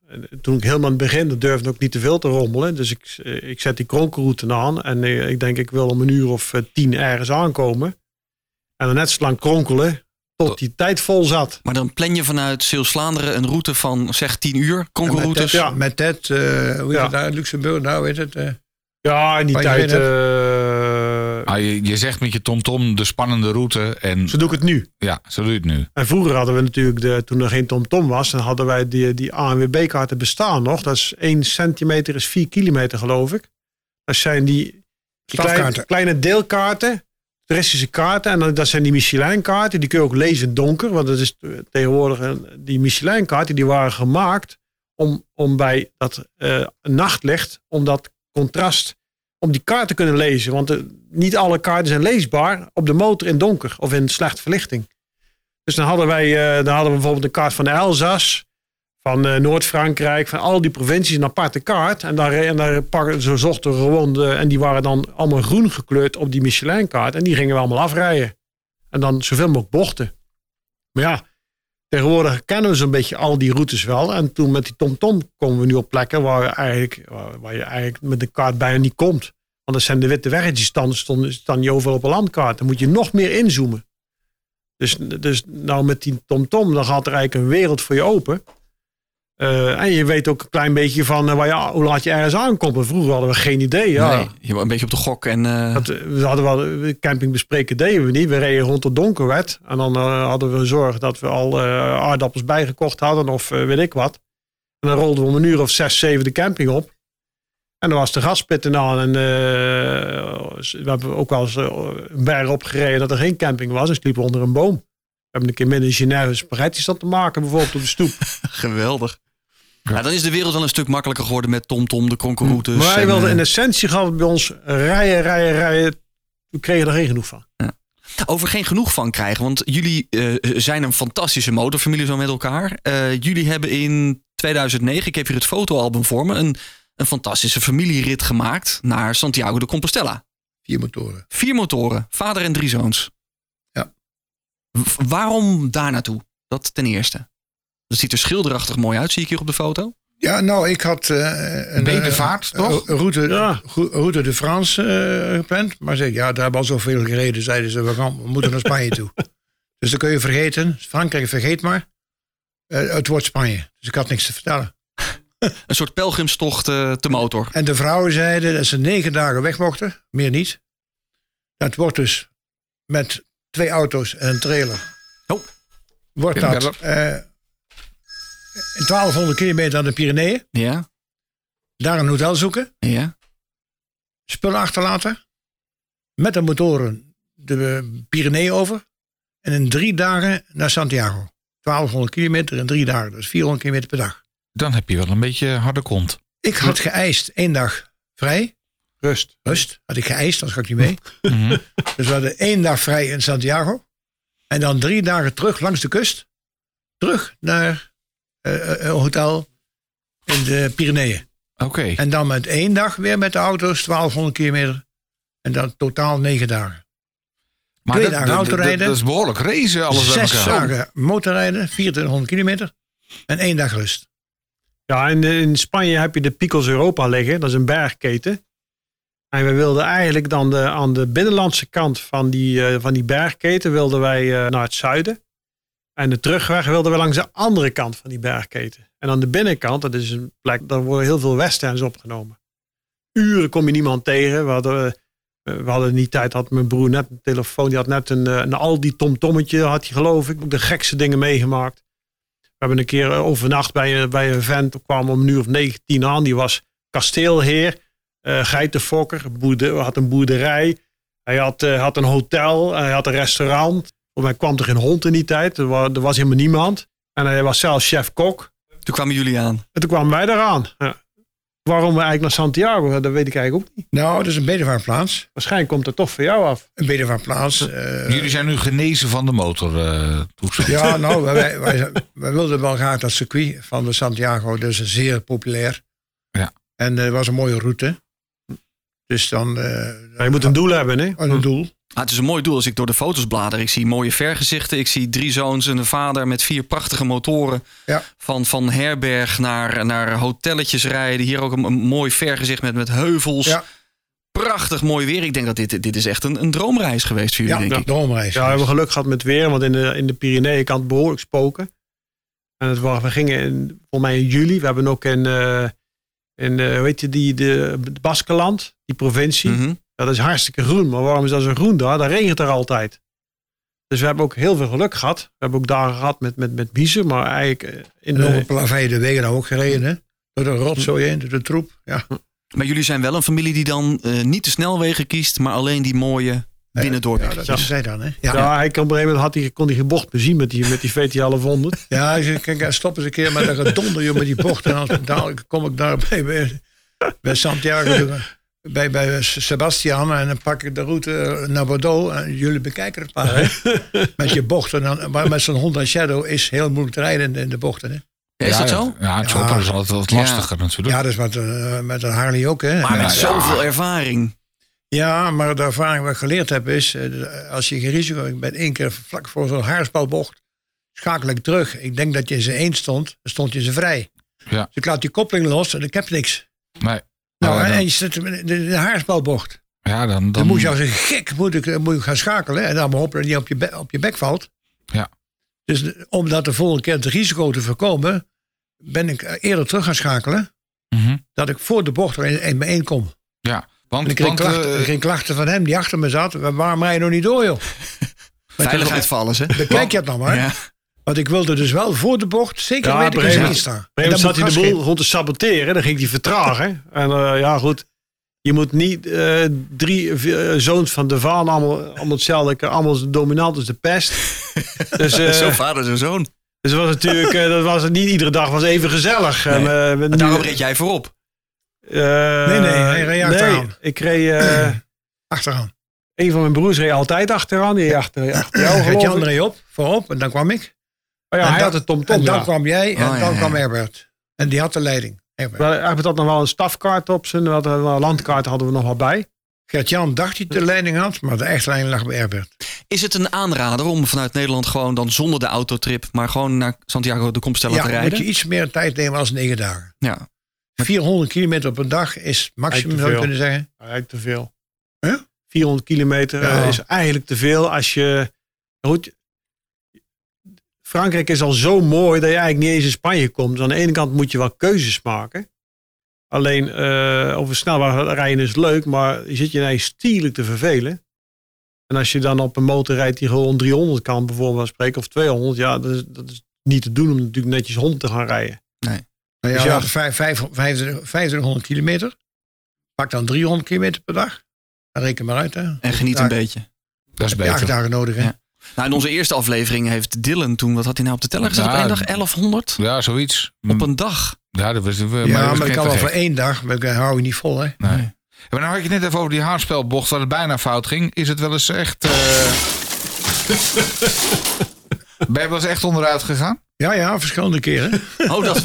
toen ik helemaal aan het begin, dat durfde ook niet te veel te rommelen. Dus ik, ik zet die kronkelroute aan. En ik denk, ik wil om een uur of tien ergens aankomen. En dan net zo lang kronkelen tot die tijd vol zat. Maar dan plan je vanuit Zeeuws-Vlaanderen een route van zeg tien uur, kronkelroutes. Ja, met dat, uh, hoe heet ja. het daar, Luxemburg, nou weet het. Uh, ja, in die tijd. Uh, ah, je, je zegt met je TomTom de spannende route. En zo doe ik het nu. Ja, zo doe je het nu. En vroeger hadden we natuurlijk, de, toen er geen TomTom was, dan hadden wij die, die A N W B-kaarten bestaan nog. Dat is één centimeter is vier kilometer, geloof ik. Dat zijn die, die kleine, kleine deelkaarten. Toeristische kaarten. En dan, dat zijn die Michelin-kaarten. Die kun je ook lezen in donker. Want dat is tegenwoordig die Michelin-kaarten. Die waren gemaakt om, om bij dat uh, nachtlicht. Om dat contrast. Om die kaart te kunnen lezen. Want uh, niet alle kaarten zijn leesbaar. Op de motor in donker. Of in slechte verlichting. Dus dan hadden wij uh, dan hadden we bijvoorbeeld een kaart van de Elzas. Van uh, Noord-Frankrijk. Van al die provincies. Een aparte kaart. En daar, en daar pakken, zo zochten we gewoon. De, en die waren dan allemaal groen gekleurd op die Michelin-kaart. En die gingen we allemaal afrijden. En dan zoveel mogelijk bochten. Maar ja, tegenwoordig kennen we zo'n beetje al die routes wel. En toen met die TomTom komen we nu op plekken waar, we eigenlijk, waar, waar je eigenlijk met de kaart bijna niet komt. Want dat zijn de witte weggetjes. Staan, staan, staan niet overal op een landkaart. Dan moet je nog meer inzoomen. Dus, dus nou met die TomTom, dan gaat er eigenlijk een wereld voor je open. Uh, en je weet ook een klein beetje van uh, waar je, hoe laat je ergens aankomt. Vroeger hadden we geen idee. Ja. Nee, je was een beetje op de gok. En, uh... dat, we hadden wel camping bespreken, deden we niet. We reden rond tot donker werd. En dan uh, hadden we zorg dat we al uh, aardappels bijgekocht hadden of uh, weet ik wat. En dan rolden we om een uur of zes, zeven de camping op. En dan was de gaspitten aan. En uh, we hebben ook wel eens uh, een berg opgereden dat er geen camping was. En sliepen onder een boom. We hebben een keer midden in Genève spaghetti staan te maken, bijvoorbeeld op de stoep. Geweldig. Ja, dan is de wereld wel een stuk makkelijker geworden met TomTom, de kronkelroutes. Maar wij wilden in essentie gehad het bij ons rijden, rijden, rijden. We kregen er geen genoeg van. Ja. Over geen genoeg van krijgen, want jullie uh, zijn een fantastische motorfamilie zo met elkaar. Uh, jullie hebben in tweeduizend negen, ik heb hier het fotoalbum voor me, een, een fantastische familierit gemaakt naar Santiago de Compostela. Vier motoren. Vier motoren, vader en drie zoons. Ja. W- waarom daar naartoe? Dat ten eerste. Dat ziet er schilderachtig mooi uit, zie ik hier op de foto. Ja, nou, ik had uh, een bedevaart, uh, toch? Route, ja. route de France uh, gepland. Maar zeg, ja, daar hebben al zoveel gereden. Zeiden ze, we, gaan, we moeten naar Spanje toe. Dus dan kun je vergeten. Frankrijk, vergeet maar. Uh, het wordt Spanje. Dus ik had niks te vertellen. Een soort pelgrimstocht uh, te motor. En de vrouwen zeiden dat ze negen dagen weg mochten. Meer niet. Dat wordt dus met twee auto's en een trailer. Oh. Wordt dat... Uh, twaalfhonderd kilometer aan de Pyreneeën. Ja. Daar een hotel zoeken. Ja. Spullen achterlaten. Met de motoren de Pyreneeën over. En in drie dagen naar Santiago. twaalfhonderd kilometer in drie dagen. Dus vierhonderd kilometer per dag. Dan heb je wel een beetje harde kont. Ik had geëist één dag vrij. Rust. Rust. Had ik geëist, anders ga ik niet mee. Mm-hmm. Dus we hadden één dag vrij in Santiago. En dan drie dagen terug langs de kust. Terug naar... Uh, een hotel in de Pyreneeën. Oké. Okay. En dan met één dag weer met de auto's, twaalfhonderd kilometer. En dan totaal negen dagen. Maar Twee dat, dagen autorijden. Dat is behoorlijk racen, alles bij Zes elkaar. dagen motorrijden, vierentwintighonderd kilometer. En één dag rust. Ja, in, in Spanje heb je de Picos Europa liggen. Dat is een bergketen. En we wilden eigenlijk dan de, aan de binnenlandse kant van die, uh, van die bergketen... wilden wij uh, naar het zuiden. En de terugweg wilden we langs de andere kant van die bergketen. En aan de binnenkant, dat is een plek, daar worden heel veel westerns opgenomen. Uren kom je niemand tegen. We hadden, we hadden in die tijd, had mijn broer net een telefoon. Die had net een, een Aldi TomTommetje, had hij geloof ik. De gekste dingen meegemaakt. We hebben een keer overnacht bij, bij een vent. We kwamen om een uur of negen, tien aan. Die was kasteelheer, uh, geitenfokker, boerder, had een boerderij. Hij had, uh, had een hotel, hij had een restaurant. Want hij kwam er geen hond in die tijd. Er was, er was helemaal niemand. En hij was zelfs chef-kok. Toen kwamen jullie aan. En toen kwamen wij eraan. Ja. Waarom we eigenlijk naar Santiago, dat weet ik eigenlijk ook niet. Nou, dat is een bedevaartplaats. Waarschijnlijk komt het toch voor jou af. Een bedevaartplaats. Uh, Jullie zijn nu genezen van de motor. Uh, ja, nou, wij, wij, wij wilden wel graag dat circuit van de Santiago. Dus zeer populair. Ja. En het uh, was een mooie route. Dus dan... Uh, ja, je moet een doel hebben, hè? Een doel. Ah, het is een mooi doel als ik door de foto's blader. Ik zie mooie vergezichten. Ik zie drie zoons en een vader met vier prachtige motoren. Ja. Van, van herberg naar, naar hotelletjes rijden. Hier ook een, een mooi vergezicht met, met heuvels. Ja. Prachtig mooi weer. Ik denk dat dit, dit is echt een, een droomreis geweest voor jullie, Ja, denk ik. droomreis. Ja, we hebben geluk gehad met weer, want in de, in de Pyreneeën kan het behoorlijk spoken. En het was, we gingen in, volgens mij in juli. We hebben ook in, uh, in uh, weet je, die, de, de Baskeland, die provincie. Mm-hmm. Dat is hartstikke groen. Maar waarom is dat zo groen daar? Daar regent er altijd. Dus we hebben ook heel veel geluk gehad. We hebben ook dagen gehad met, met, met biezen, maar eigenlijk in En de... over Plavei de wegen nou ook gereden, hè? Door de rotzooi heen, door de troep. Ja. Maar jullie zijn wel een familie die dan uh, niet de snelwegen kiest, maar alleen die mooie binnendorpen. Ja, dat is zij dan, hè? Ja, Ja, hij kon op een gegeven moment had hij, kon hij geen bocht meer zien met die, met die V T elfhonderd. ja als je, kijk, stop eens een keer met een gedonder joh, met die bocht. En dan dadelijk kom ik daar bij, bij, bij Santiago, bij, bij Sebastian. En dan pak ik de route naar Bordeaux. En jullie bekijken het maar, hè? Met je bochten. Dan, maar met zo'n Honda Shadow is heel moeilijk te rijden in de bochten, hè? Ja, is dat zo? Ja, het chopper Ja. is altijd wat lastiger natuurlijk. Ja, dat is met, uh, met een Harley ook, hè? Maar met Ja, zoveel ervaring. Ja, maar de ervaring wat ik geleerd heb is, uh, als je geen risico, ik ben één keer vlak voor zo'n haarspelbocht, schakel ik terug. Ik denk dat je in zijn één stond, dan stond je ze vrij. Ja. Dus ik laat die koppeling los en ik heb niks. Nee. Nou, Ja, en dan- je zit in de, de, de haarspelbocht. Ja, dan, dan, Dan moet je als een gek moet ik, moet ik gaan schakelen. En dan maar hopen dat je op je, be- op je bek valt. Ja. Dus de- om dat de volgende keer het risico te voorkomen, ben ik eerder terug gaan schakelen. Mhm. Dat ik voor de bocht er in, in bijeen kom. Ja, want, En ik kreeg, want klachten, eh, ik kreeg klachten van hem die achter me zat. Waarom rij je nog niet door, joh? Veiligheid voor alles, hè? Bekijk je het nou maar. Ja. Want ik wilde dus wel voor de bocht zeker Ja, weten op dat een ik gegeven erin moment- sta. Op een En gegeven moment dan zat hij moet de gas boel rond te saboteren. Dan ging hij vertragen. En uh, ja, goed. Je moet niet uh, drie uh, zoons van de Vaan allemaal, allemaal hetzelfde. Allemaal dominant als de pest. Dus, uh, Zo vader, zo zoon. dus het was natuurlijk, uh, dat was niet iedere dag was even gezellig. Nee. En, uh, met En nu- daarom reed jij voorop. Uh, Nee, nee, hij reed achteraan. Nee, ik reed... Uh, achteraan. een van mijn broers reed altijd achteraan. Die reed achter, achter jou, geloof Gert-Jan ik. reed op, voorop. En dan kwam ik. Oh ja, en hij dan, had het tom-tom. En dan ja. kwam jij en Oh, ja, dan ja. kwam Herbert. En die had de leiding. Herbert. Maar Herbert had nog wel een stafkaart op zijn. We hadden een landkaart hadden we nog wel bij. Gert-Jan dacht hij de leiding had, maar de echte leiding lag bij Herbert. Is het een aanrader om vanuit Nederland gewoon dan zonder de autotrip, maar gewoon naar Santiago de Compostela Ja, te moet rijden? je iets meer tijd nemen als negen dagen. Ja. vierhonderd kilometer op een dag is maximum, Eigenlijk te zou je veel. kunnen zeggen. Eigenlijk te veel. Huh? vierhonderd kilometer Ja. uh, is eigenlijk te veel als je... Goed, Frankrijk is al zo mooi dat je eigenlijk niet eens in Spanje komt. Dus aan de ene kant moet je wel keuzes maken. Alleen uh, over snelweg rijden is leuk, maar je zit je eigenlijk stierlijk te vervelen. En als je dan op een motor rijdt die gewoon driehonderd kan, bijvoorbeeld spreken, of tweehonderd, ja, dat is, dat is niet te doen om natuurlijk netjes honderd te gaan rijden. Nou Dus ja, ja. vijf- vijf- vijfentwintig- vijfentwintighonderd kilometer. Pak dan driehonderd kilometer per dag. Dan reken maar uit. Hè. En geniet een beetje. dat is Heb je acht beter. dagen nodig. Hè? Ja. Nou, in onze eerste aflevering heeft Dylan toen, wat had hij nou op de teller gezet Ja, op één dag? elfhonderd Ja, zoiets. op een dag. Ja, dat was, Ja, maar, maar, dat was ik kan wel voor gek. één dag, maar ik hou je niet vol. Hè. Nee. Maar nou had je net even over die haarspelbocht waar het bijna fout ging. Is het wel eens echt... eh, ben je wel eens echt onderuit gegaan? Ja, ja, verschillende keren. Oh, dat.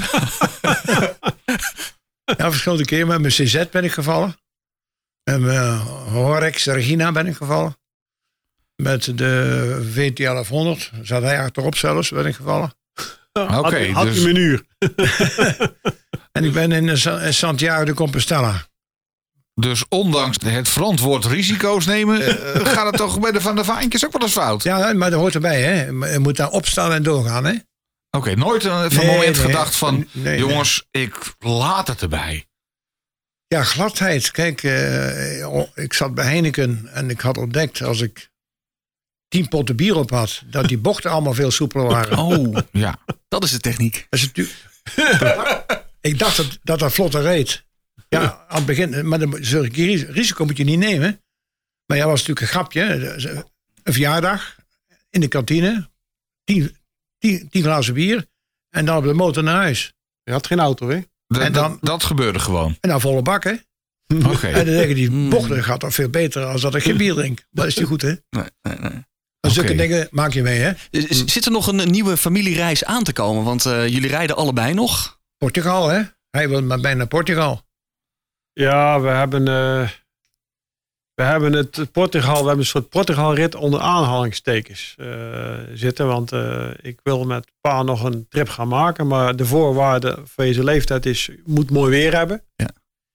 Ja, verschillende keren. Met mijn C Z ben ik gevallen. Met mijn Horex Regina ben ik gevallen. Met de V T elfhonderd, zat hij achterop zelfs, ben ik gevallen. Oké, had had dus- hij een uur. En ik ben in Sa- in Santiago de Compostela. Dus ondanks het verantwoord risico's nemen... eh, gaat het toch bij de Van der Vaantjes ook wel eens fout? Ja, maar dat hoort erbij, hè. Je moet daar opstaan en doorgaan, hè. Oké, nooit een van Nee, moment nee. gedacht van... Nee, jongens, ik laat het erbij. Ja, gladheid. Kijk, eh, oh, ik zat bij Heineken en ik had ontdekt als ik tien potten bier op had, dat die bochten allemaal veel soepeler waren. Oh, Ja. dat is de techniek. Dat is natuurlijk... ik dacht dat dat, dat vlotter reed. Ja, aan het begin, maar dan, zo'n risico moet je niet nemen. Maar ja, dat was natuurlijk een grapje. Een verjaardag in de kantine, tien, tien, tien glazen bier en dan op de motor naar huis. Je had geen auto, hè? Dat, En dan- dat, dat gebeurde gewoon. En dan volle bak, hè. Oké. En dan zeggen die Mm. bochten gaat toch veel beter als dat ik geen bier drink. Dat is niet goed, hè. Nee, nee, nee. Dat zulke Oké. dingen maak je mee, hè. Z- Zit er nog een nieuwe familiereis aan te komen? Want uh, jullie rijden allebei nog. Portugal, hè. Hij wil maar bijna Portugal. Ja, we hebben... Uh, We hebben het Portugal, we hebben een soort Portugalrit onder aanhalingstekens uh, zitten. Want uh, ik wil met pa nog een trip gaan maken. Maar de voorwaarde voor deze leeftijd is, je moet mooi weer hebben. Ja.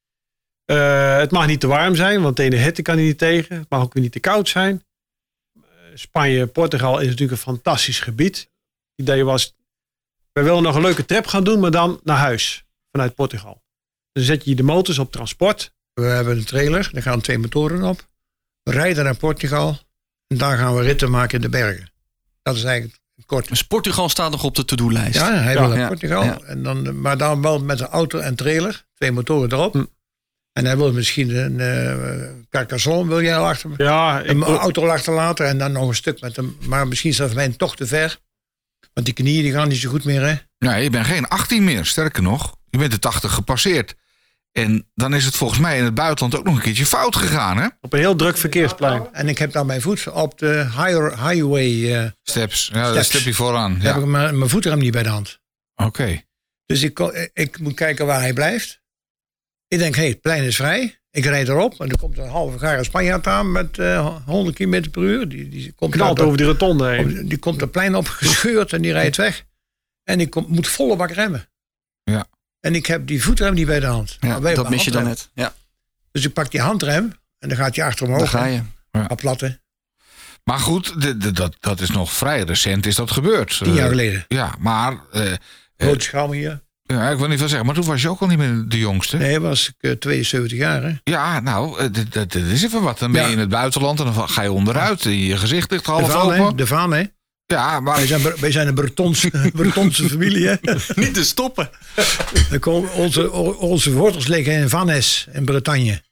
Uh, het mag niet te warm zijn, want tegen de hitte kan hij niet tegen. Het mag ook weer niet te koud zijn. Uh, Spanje, Portugal is natuurlijk een fantastisch gebied. Het idee was, we willen nog een leuke trip gaan doen, maar dan naar huis vanuit Portugal. Dan zet je de motors op transport. We hebben een trailer, daar gaan twee motoren op. We rijden naar Portugal en daar gaan we ritten maken in de bergen. Dat is eigenlijk kort. Dus Portugal staat nog op de to-do-lijst. Ja, hij Ja, wil naar ja, Portugal. ja. En dan, maar dan wel met een auto en trailer. Twee motoren erop. Hm. En hij wil misschien een uh, Carcassonne wil jij achter, Ja, een ik, auto achterlaten. En dan nog een stuk met hem. Maar misschien is dat voor mij toch te ver. Want die knieën die gaan niet zo goed meer. Hè? Nee, je bent geen achttien meer. Sterker nog, je bent de tachtig gepasseerd. En dan is het volgens mij in het buitenland ook nog een keertje fout gegaan, hè? op een heel druk verkeersplein. En ik heb dan mijn voet op de high, highway. Uh, Steps. Ja, Steps. dat step je vooraan. heb Ja. ik mijn, mijn voetrem niet bij de hand. Oké. Dus ik, kon- ik moet kijken waar hij blijft. Ik denk, hé, hey, het plein is vrij. Ik rijd erop. En er komt een halve gare Spanjaard aan met uh, honderd kilometer per uur. Die, die komt Knalt daar- over die rotonde heen. op- die komt het plein opgescheurd en die rijdt weg. En ik kom, moet volle bak remmen. Ja. En ik heb die voetrem niet bij de hand. Ja, Maar wij dat hebben mis je dan handrem. net. Ja, Dus ik pak die handrem en dan gaat hij achter daar omhoog. ga je. Op platte. Maar goed, de, de, dat, dat is nog vrij recent is dat gebeurd. Tien jaar Eh, geleden. Ja, maar... eh, Grote schaam hier. ja, ik wil niet veel zeggen, maar toen was je ook al niet meer de jongste. Nee, was ik uh, tweeënzeventig jaar. Hè? Ja, nou, eh, dit, dit, dit is even wat. Dan ben je Ja. in het buitenland en dan ga je onderuit. Je gezicht ligt De half Vaan, hè? open. De Vaan, hè? Ja, maar... Wij zijn, Bre- wij zijn een Bretonse, Bretonse familie, hè? Niet te stoppen. Dan komen onze, o- onze wortels liggen in Vannes, in Bretagne.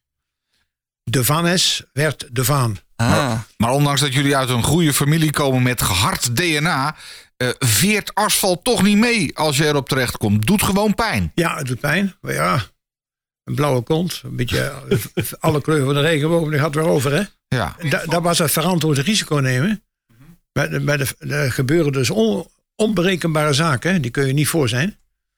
De Vannes werd de Vaan. Ah, Maar ondanks dat jullie uit een goede familie komen met gehard D N A... Uh, veert asfalt toch niet mee als je erop terechtkomt. Doet gewoon pijn. Ja, het doet pijn. Maar ja, een blauwe kont. Een beetje eh, alle kleuren van de regenboog. Die gaat weer over, hè? Ja. Da, dat was het verantwoord risico nemen. Maar, de, maar de, er gebeuren dus on, onberekenbare zaken. Hè? Die kun je niet voor zijn.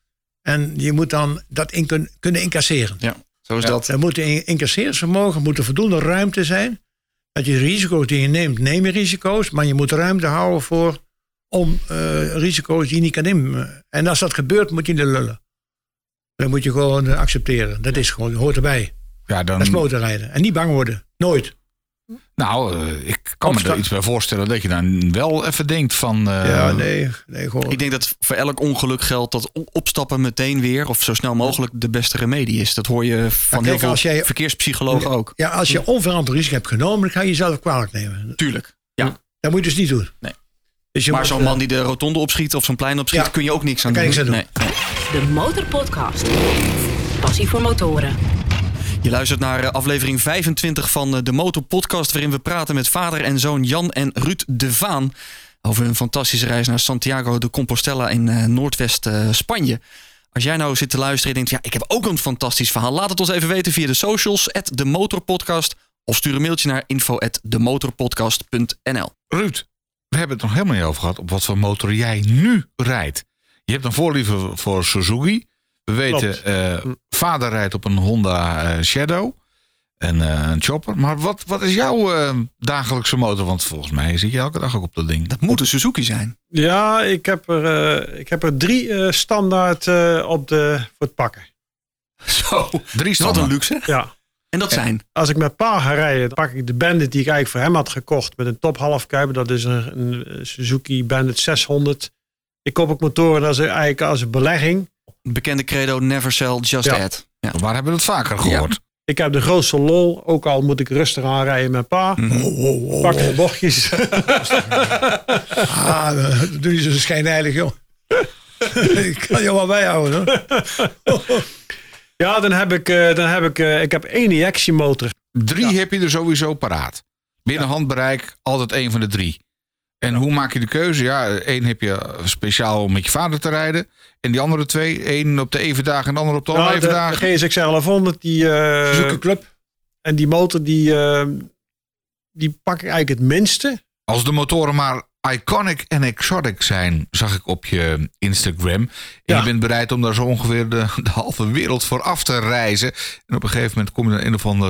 En je moet dan dat in kun, kunnen incasseren. ja, zo is Ja. dat. Er moet een incasseringsvermogen, moet er voldoende ruimte zijn. Dat je risico's die je neemt, neem je risico's. Maar je moet ruimte houden voor om uh, risico's die je niet kan nemen. En als dat gebeurt, moet je niet lullen. Dan moet je gewoon uh, accepteren. Dat is gewoon, hoort erbij. Ja, dan... Dat is motorrijden. En niet bang worden. Nooit. Nou, uh, ik kan me Opsta- er iets bij voorstellen dat je dan wel even denkt van... Uh, ja, nee. nee gewoon. Ik denk dat voor elk ongeluk geldt dat o- opstappen meteen weer... of zo snel mogelijk de beste remedie is. Dat hoor je van kijk, heel veel als jij- verkeerspsychologen ook. Ja, als je onverantwoord risico hebt genomen, dan ga je jezelf kwalijk nemen. Tuurlijk. Ja. Dat moet je dus niet doen. Nee. Dus je Maar moet, zo'n uh, man die de rotonde opschiet of zo'n plein opschiet... Ja. kun je ook niks aan Daar doen. kan je niks aan doen. Nee. De Motorpodcast. Passie voor motoren. Je luistert naar eh, aflevering vijfentwintig van eh, de Motorpodcast... waarin we praten met vader en zoon Jan en Ruud de Vaan... over hun fantastische reis naar Santiago de Compostela in uh, Noordwest uh, Spanje. Als jij nou zit te luisteren en denkt... ja, ik heb ook een fantastisch verhaal... laat het ons even weten via de socials, at de Motorpodcast... of stuur een mailtje naar info at de motorpodcast punt n l. Ruud, we hebben het nog helemaal niet over gehad op wat voor motor jij nu rijdt. Je hebt een voorliefde voor Suzuki. We weten, uh, vader rijdt op een Honda uh, Shadow. En uh, een chopper. Maar wat, wat is jouw uh, dagelijkse motor? Want volgens mij zit je elke dag ook op dat ding. Dat moet een Suzuki zijn. Ja, ik heb er, uh, ik heb er drie uh, standaard uh, op de, voor het pakken. Zo, Drie wat standen. een luxe. Ja. En dat zijn... Als ik met pa ga rijden, dan pak ik de Bandit die ik eigenlijk voor hem had gekocht. Met een top halfkuip. Dat is een, een Suzuki Bandit zeshonderd. Ik koop ook motoren als, eigenlijk als een belegging. bekende credo, never sell, just Ja. add. Ja. Waar hebben we het vaker gehoord? Ik heb de grootste lol. Ook al moet ik rustig aanrijden met pa. Mhm. Oh, oh, oh, Pak de oh. bochtjes. Ah, uh, doe je zo schijnheilig, joh. Ik kan je wel bijhouden, hoor. Ja, dan heb ik, uh, dan heb ik, uh, ik heb één injectiemotor. Drie heb je er sowieso paraat. Binnen handbereik, altijd één van de drie. En hoe maak je de keuze? Ja, één heb je speciaal om met je vader te rijden. En die andere twee, één op de evendagen en de andere op de Ja, de, de onevendagen. G S X elfhonderd, die, uh, Suzuki Club. en die motor, die, uh, die pak ik eigenlijk het minste. Als de motoren maar iconic en exotic zijn, zag ik op je Instagram. En Ja. je bent bereid om daar zo ongeveer de, de halve wereld voor af te reizen. En op een gegeven moment kom je naar een of ander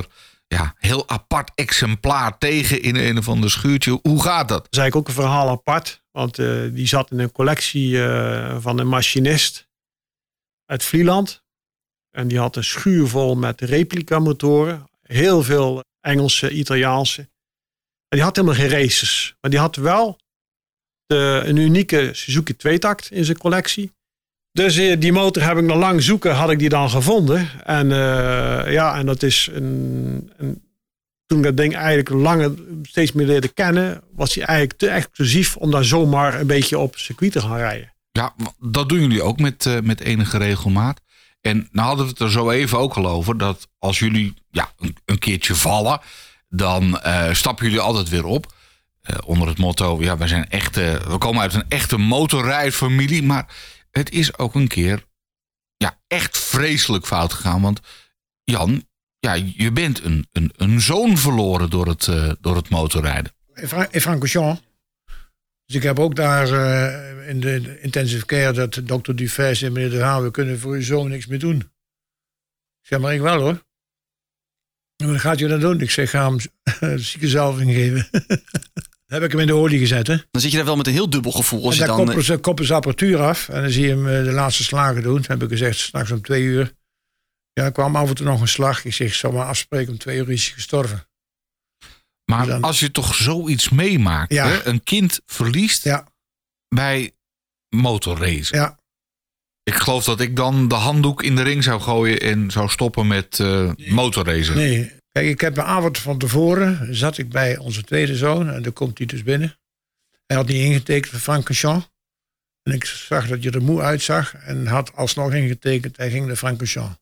ja, heel apart exemplaar tegen in een of ander schuurtje. Hoe gaat dat? Dat is eigenlijk ook een verhaal apart. Want uh, die zat in een collectie uh, van een machinist uit Vlieland. En die had een schuur vol met replica motoren. Heel veel Engelse, Italiaanse. En die had helemaal geen races. Maar die had wel de, een unieke Suzuki tweetakt in zijn collectie. Dus uh, die motor heb ik nog lang zoeken, had ik die dan gevonden. En uh, ja, en dat is een, een, toen ik dat ding eigenlijk langer steeds meer leerde kennen, was hij eigenlijk te exclusief om daar zomaar een beetje op circuit te gaan rijden. Ja, dat doen jullie ook met, uh, met enige regelmaat. En nou hadden we het er zo even ook al over, dat als jullie ja, een, een keertje vallen, dan uh, stappen jullie altijd weer op. Uh, onder het motto, ja, wij zijn echte, we komen uit een echte motorrijdfamilie, maar het is ook een keer ja, echt vreselijk fout gegaan. Want Jan, ja, je bent een, een, een zoon verloren door het, uh, door het motorrijden. In, Fra- in Francorchamps. Dus ik heb ook daar uh, in de intensive care dat dokter Dufay zei, meneer De Haan, we kunnen voor uw zoon niks meer doen. Ik zeg, maar ik wel hoor. En wat gaat u dan doen? Ik zeg, ga hem de ziekenzalving geven. Heb ik hem in de olie gezet, hè? Dan zit je daar wel met een heel dubbel gevoel. Als en je dan dan koppelen ze, koppelen ze apparatuur af. En dan zie je hem de laatste slagen doen. Toen heb ik gezegd, s'nachts om twee uur. Ja, er kwam af en toe nog een slag. Ik zeg, ik zal maar afspreken, om twee uur is hij gestorven. Maar dan, als je toch zoiets meemaakt, ja. hè? Een kind verliest ja. bij motorracen. Ja. Ik geloof dat ik dan de handdoek in de ring zou gooien en zou stoppen met uh, motorracen. Nee. Kijk, ik heb een avond van tevoren, zat ik bij onze tweede zoon. En dan komt hij dus binnen. Hij had niet ingetekend voor Francorchamps. En ik zag dat je er moe uitzag. En had alsnog ingetekend, hij ging naar Francorchamps.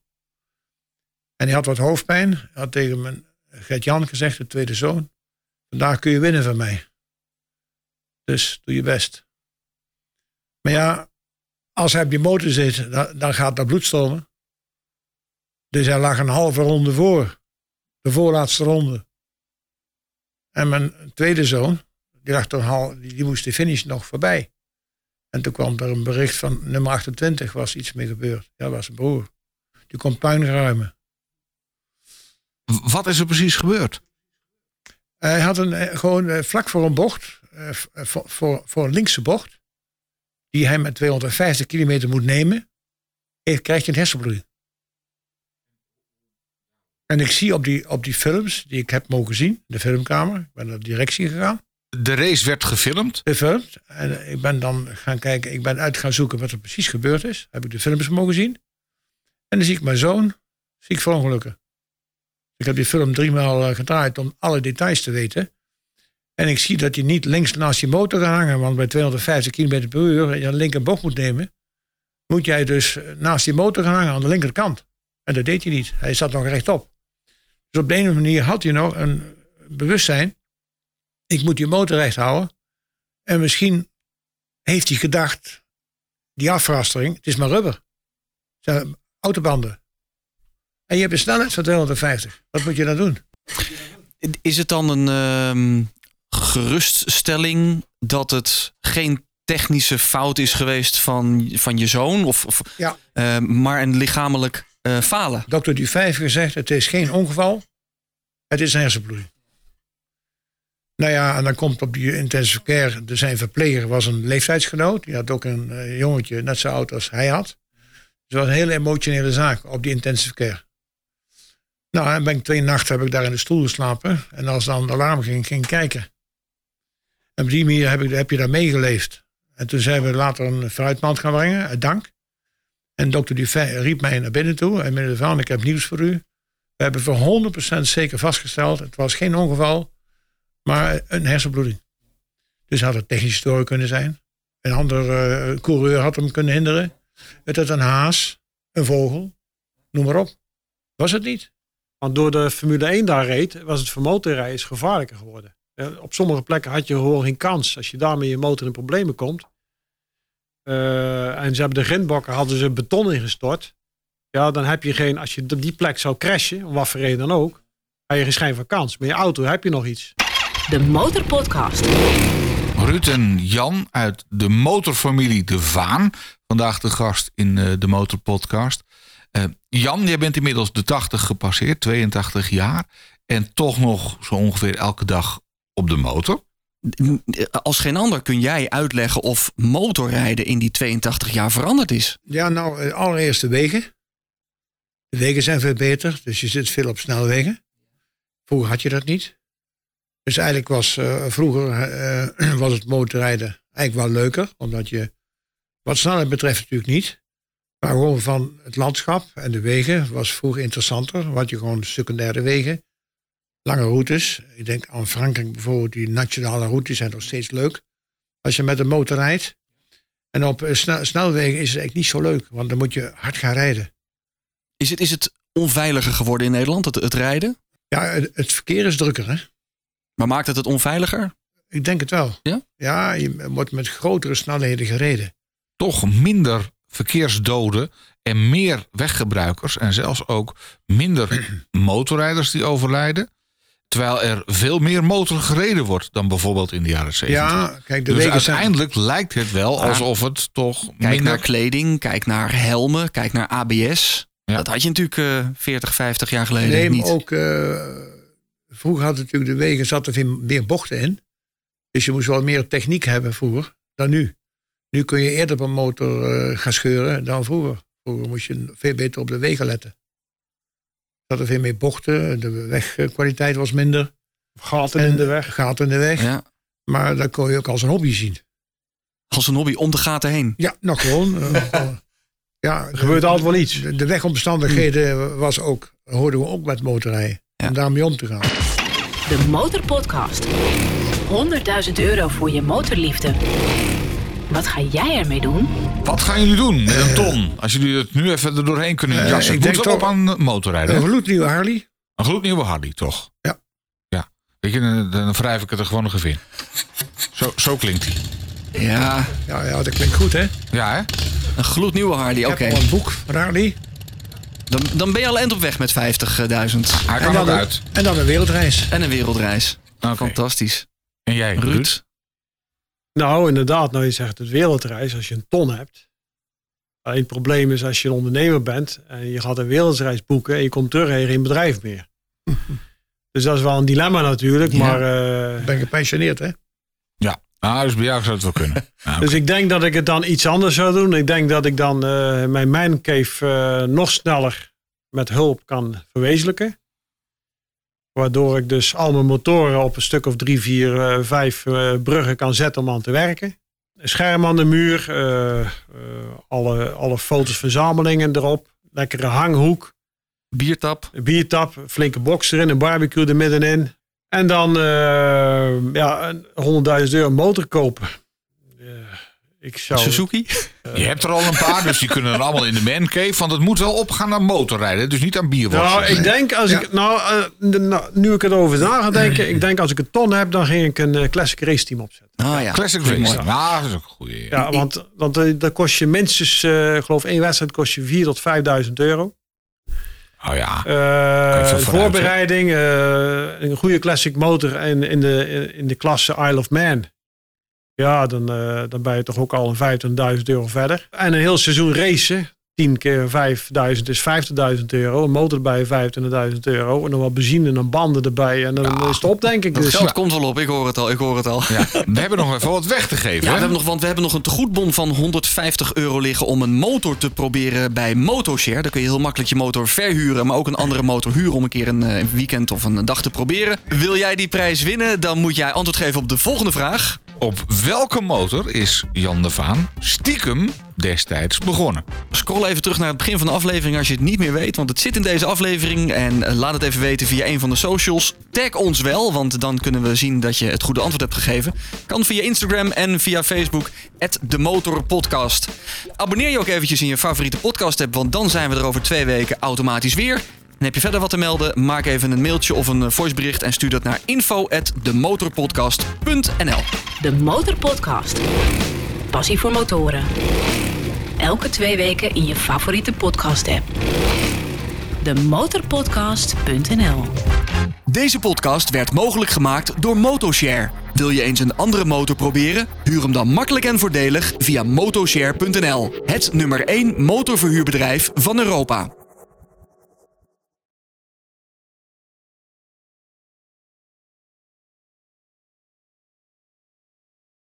En hij had wat hoofdpijn. Hij had tegen mijn Gert-Jan gezegd, de tweede zoon. Vandaag kun je winnen van mij. Dus doe je best. Maar ja, als hij op die motor zit, dan, dan gaat dat bloed stromen. Dus hij lag een halve ronde voor. De voorlaatste ronde. En mijn tweede zoon, die, lag toen hal, die, die moest de finish nog voorbij. En toen kwam er een bericht van nummer achtentwintig, was iets mee gebeurd. Ja, dat was een broer. Die kon puin ruimen. Wat is er precies gebeurd? Hij had een, gewoon vlak voor een bocht, voor, voor, voor een linkse bocht, die hij met tweehonderdvijftig kilometer moet nemen, heeft, krijgt hij een hersenbloeding. En ik zie op die, op die films die ik heb mogen zien, de filmkamer, ik ben naar de directie gegaan. De race werd gefilmd? Gefilmd. En ik ben dan gaan kijken, ik ben uit gaan zoeken wat er precies gebeurd is. Heb ik de films mogen zien. En dan zie ik mijn zoon, zie ik verongelukken. Ik heb die film driemaal gedraaid om alle details te weten. En ik zie dat hij niet links naast die motor gaat hangen, want bij tweehonderdvijftig kilometer per uur je een linker bocht moet nemen, moet jij dus naast die motor gaan hangen aan de linkerkant. En dat deed hij niet. Hij zat nog rechtop. Dus op de ene manier had hij nog een bewustzijn. Ik moet die motor recht houden. En misschien heeft hij gedacht, die afrastering, het is maar rubber. Het zijn autobanden. En je hebt een snelheid van tweehonderdvijftig. Wat moet je dan doen? Is het dan een uh, geruststelling dat het geen technische fout is geweest van, van je zoon? Of, of, ja. uh, maar een lichamelijk uh, falen? dokter Dufay heeft gezegd, het is geen ongeval. Het is een hersenbloeding. Nou ja, en dan komt op die intensive care, de zijn verpleger was een leeftijdsgenoot. Die had ook een uh, jongetje net zo oud als hij had. Dus het was een hele emotionele zaak op die intensive care. Nou, en ben ik twee nachten heb ik daar in de stoel geslapen. En als dan de alarm ging, ging ik kijken. En op die manier heb, ik, heb je daar meegeleefd. En toen zijn we later een fruitmand gaan brengen, uit dank. En dokter Dufay riep mij naar binnen toe. En meneer De Haan, ik heb nieuws voor u. We hebben voor honderd procent zeker vastgesteld, het was geen ongeval, maar een hersenbloeding. Dus had het technisch historie kunnen zijn. Een andere uh, coureur had hem kunnen hinderen. Het had een haas, een vogel, noem maar op. Was het niet. Want door de Formule één daar reed, was het voor motorrijden gevaarlijker geworden. Op sommige plekken had je gewoon geen kans. Als je daarmee je motor in problemen komt. Uh, en ze hebben de grindbakken, hadden ze beton ingestort. Ja, dan heb je geen, als je op die plek zou crashen, om wat voor reden dan ook, heb je geen schijn van kans. Met je auto heb je nog iets. De Motorpodcast. Ruud en Jan uit de motorfamilie De Vaan. Vandaag de gast in uh, de Motorpodcast. Uh, Jan, jij bent inmiddels de tachtig gepasseerd, tweeëntachtig jaar. en toch nog zo ongeveer elke dag op de motor. Als geen ander kun jij uitleggen of motorrijden in die tweeëntachtig jaar veranderd is. Ja, nou, allereerst de wegen. De wegen zijn veel beter, dus je zit veel op snelwegen. Vroeger had je dat niet. Dus eigenlijk was uh, vroeger uh, was het motorrijden eigenlijk wel leuker. Omdat je, wat snelheid betreft natuurlijk niet. Maar gewoon van het landschap en de wegen was vroeger interessanter. Want je gewoon secundaire wegen, lange routes. Ik denk aan Frankrijk bijvoorbeeld, die nationale routes zijn nog steeds leuk. Als je met een motor rijdt. En op uh, snel, snelwegen is het eigenlijk niet zo leuk. Want dan moet je hard gaan rijden. Is het, is het onveiliger geworden in Nederland, het, het rijden? Ja, het, het verkeer is drukker, hè? Maar maakt het het onveiliger? Ik denk het wel. Ja? Ja, je wordt met grotere snelheden gereden. Toch minder verkeersdoden en meer weggebruikers. En zelfs ook minder motorrijders die overlijden. Terwijl er veel meer motor gereden wordt dan bijvoorbeeld in de jaren zeventig. Ja, kijk, de dus wegen zijn... uiteindelijk lijkt het wel alsof het toch Kijk minder... naar kleding, kijk naar helmen, kijk naar A B S. Ja. Dat had je natuurlijk uh, veertig, vijftig jaar geleden Nee, niet. maar ook... Uh, vroeger hadden natuurlijk de wegen zaten veel meer bochten in. Dus je moest wel meer techniek hebben vroeger dan nu. Nu kun je eerder op een motor uh, gaan scheuren dan vroeger. Vroeger moest je veel beter op de wegen letten. Er zaten veel meer bochten, de wegkwaliteit was minder. Gaten in de weg. Gaten in de weg. Ja. Maar dat kon je ook als een hobby zien. Als een hobby om de gaten heen. Ja, nog gewoon. uh, ja, Er gebeurt altijd wel iets. De, de wegomstandigheden was ook, hoorden we ook met motorrijden. Ja. Om daarmee om te gaan. De Motorpodcast. honderdduizend euro voor je motorliefde. Wat ga jij ermee doen? Wat gaan jullie doen met een ton? Als jullie het nu even er doorheen kunnen Uh, jassen. ik Het moet denk wel op toch- aan motorrijden. Een hè? gloednieuwe Harley. Een gloednieuwe Harley, toch? Ja. Ja. Weet je, dan, dan wrijf ik het er gewoon nog even in. Zo, zo klinkt hij. Ja, Ja, ja, dat klinkt goed, hè? Ja, hè? een gloednieuwe Harley, Ik oké. heb al een boek van Harley. Dan, dan ben je al eind op weg met vijftigduizend. Hij En kan dan, ook een, uit. en dan een wereldreis. En een wereldreis. Oké. Fantastisch. En jij, Ruud? Ruud? Nou, inderdaad, nou je zegt het wereldreis, als je een ton hebt. Alleen het probleem is als je een ondernemer bent en je gaat een wereldreis boeken en je komt terug en je hebt geen bedrijf meer. Dus dat is wel een dilemma natuurlijk, Ja. maar... uh, Ik ben gepensioneerd, hè? Ja. Ah, dus bij jou zou het wel kunnen. Ah, oké. Dus ik denk dat ik het dan iets anders zou doen. Ik denk dat ik dan uh, mijn mancave uh, nog sneller met hulp kan verwezenlijken. Waardoor ik dus al mijn motoren op een stuk of drie, vier, uh, vijf uh, bruggen kan zetten om aan te werken. Een scherm aan de muur, uh, uh, alle, alle foto's verzamelingen erop. Lekkere hanghoek, Biertap. een biertap, een flinke box erin, een barbecue er middenin. En dan uh, ja, een honderdduizend euro motor kopen. Uh, ik zou... Suzuki. Je hebt er al een paar, dus die kunnen er allemaal in de mancave. Want het moet wel opgaan naar motorrijden, dus niet aan bierworsten. Nou, ik denk als Ja. ik, nou, uh, de- nou, nu ik erover na ga denken, ik denk als ik een ton heb, dan ging ik een uh, classic race team opzetten. Ah ja. Classic Vind ik race. mooi. Nou, dat is ook een goeie. Ja, want, want uh, dan kost je minstens, uh, ik geloof één wedstrijd kost je vierduizend tot vijfduizend euro. Oh ja. Uh, Kan je veel de vooruit, voorbereiding, uh, een goede classic motor in, in, de, in de klasse Isle of Man. Ja, dan, uh, dan ben je toch ook al een vijfentwintigduizend euro verder. En een heel seizoen racen, tien keer vijfduizend is vijftigduizend euro. Een motor erbij vijfentwintigduizend euro. En dan wat benzine en dan banden erbij. En dan Ja. is het op, denk ik. Dat Dus. geld komt wel op, ik hoor het al, ik hoor het al. Ja, we hebben nog even wat weg te geven. Ja, we hè? hebben nog, want we hebben nog een tegoedbon van honderdvijftig euro liggen om een motor te proberen bij Motoshare. Daar kun je heel makkelijk je motor verhuren, maar ook een andere motor huren om een keer een eh, weekend of een dag te proberen. Wil jij die prijs winnen, dan moet jij antwoord geven op de volgende vraag. Op welke motor is Jan de Vaan stiekem destijds begonnen? Scroll even terug naar het begin van de aflevering als je het niet meer weet, want het zit in deze aflevering. En eh, laat het even weten via een van de socials. Tag ons wel, want dan kunnen we zien dat je het goede antwoord hebt gegeven. Kan via Instagram en via Facebook, at de Motorpodcast. Abonneer je ook eventjes in je favoriete podcast app, want dan zijn we er over twee weken automatisch weer. En heb je verder wat te melden, maak even een mailtje of een voicebericht en stuur dat naar info at de motorpodcast punt n l. De Motorpodcast. Passie voor motoren. Elke twee weken in je favoriete podcast-app. de motorpodcast punt n l. Deze podcast werd mogelijk gemaakt door Motoshare. Wil je eens een andere motor proberen? Huur hem dan makkelijk en voordelig via motoshare punt n l. Het nummer één motorverhuurbedrijf van Europa.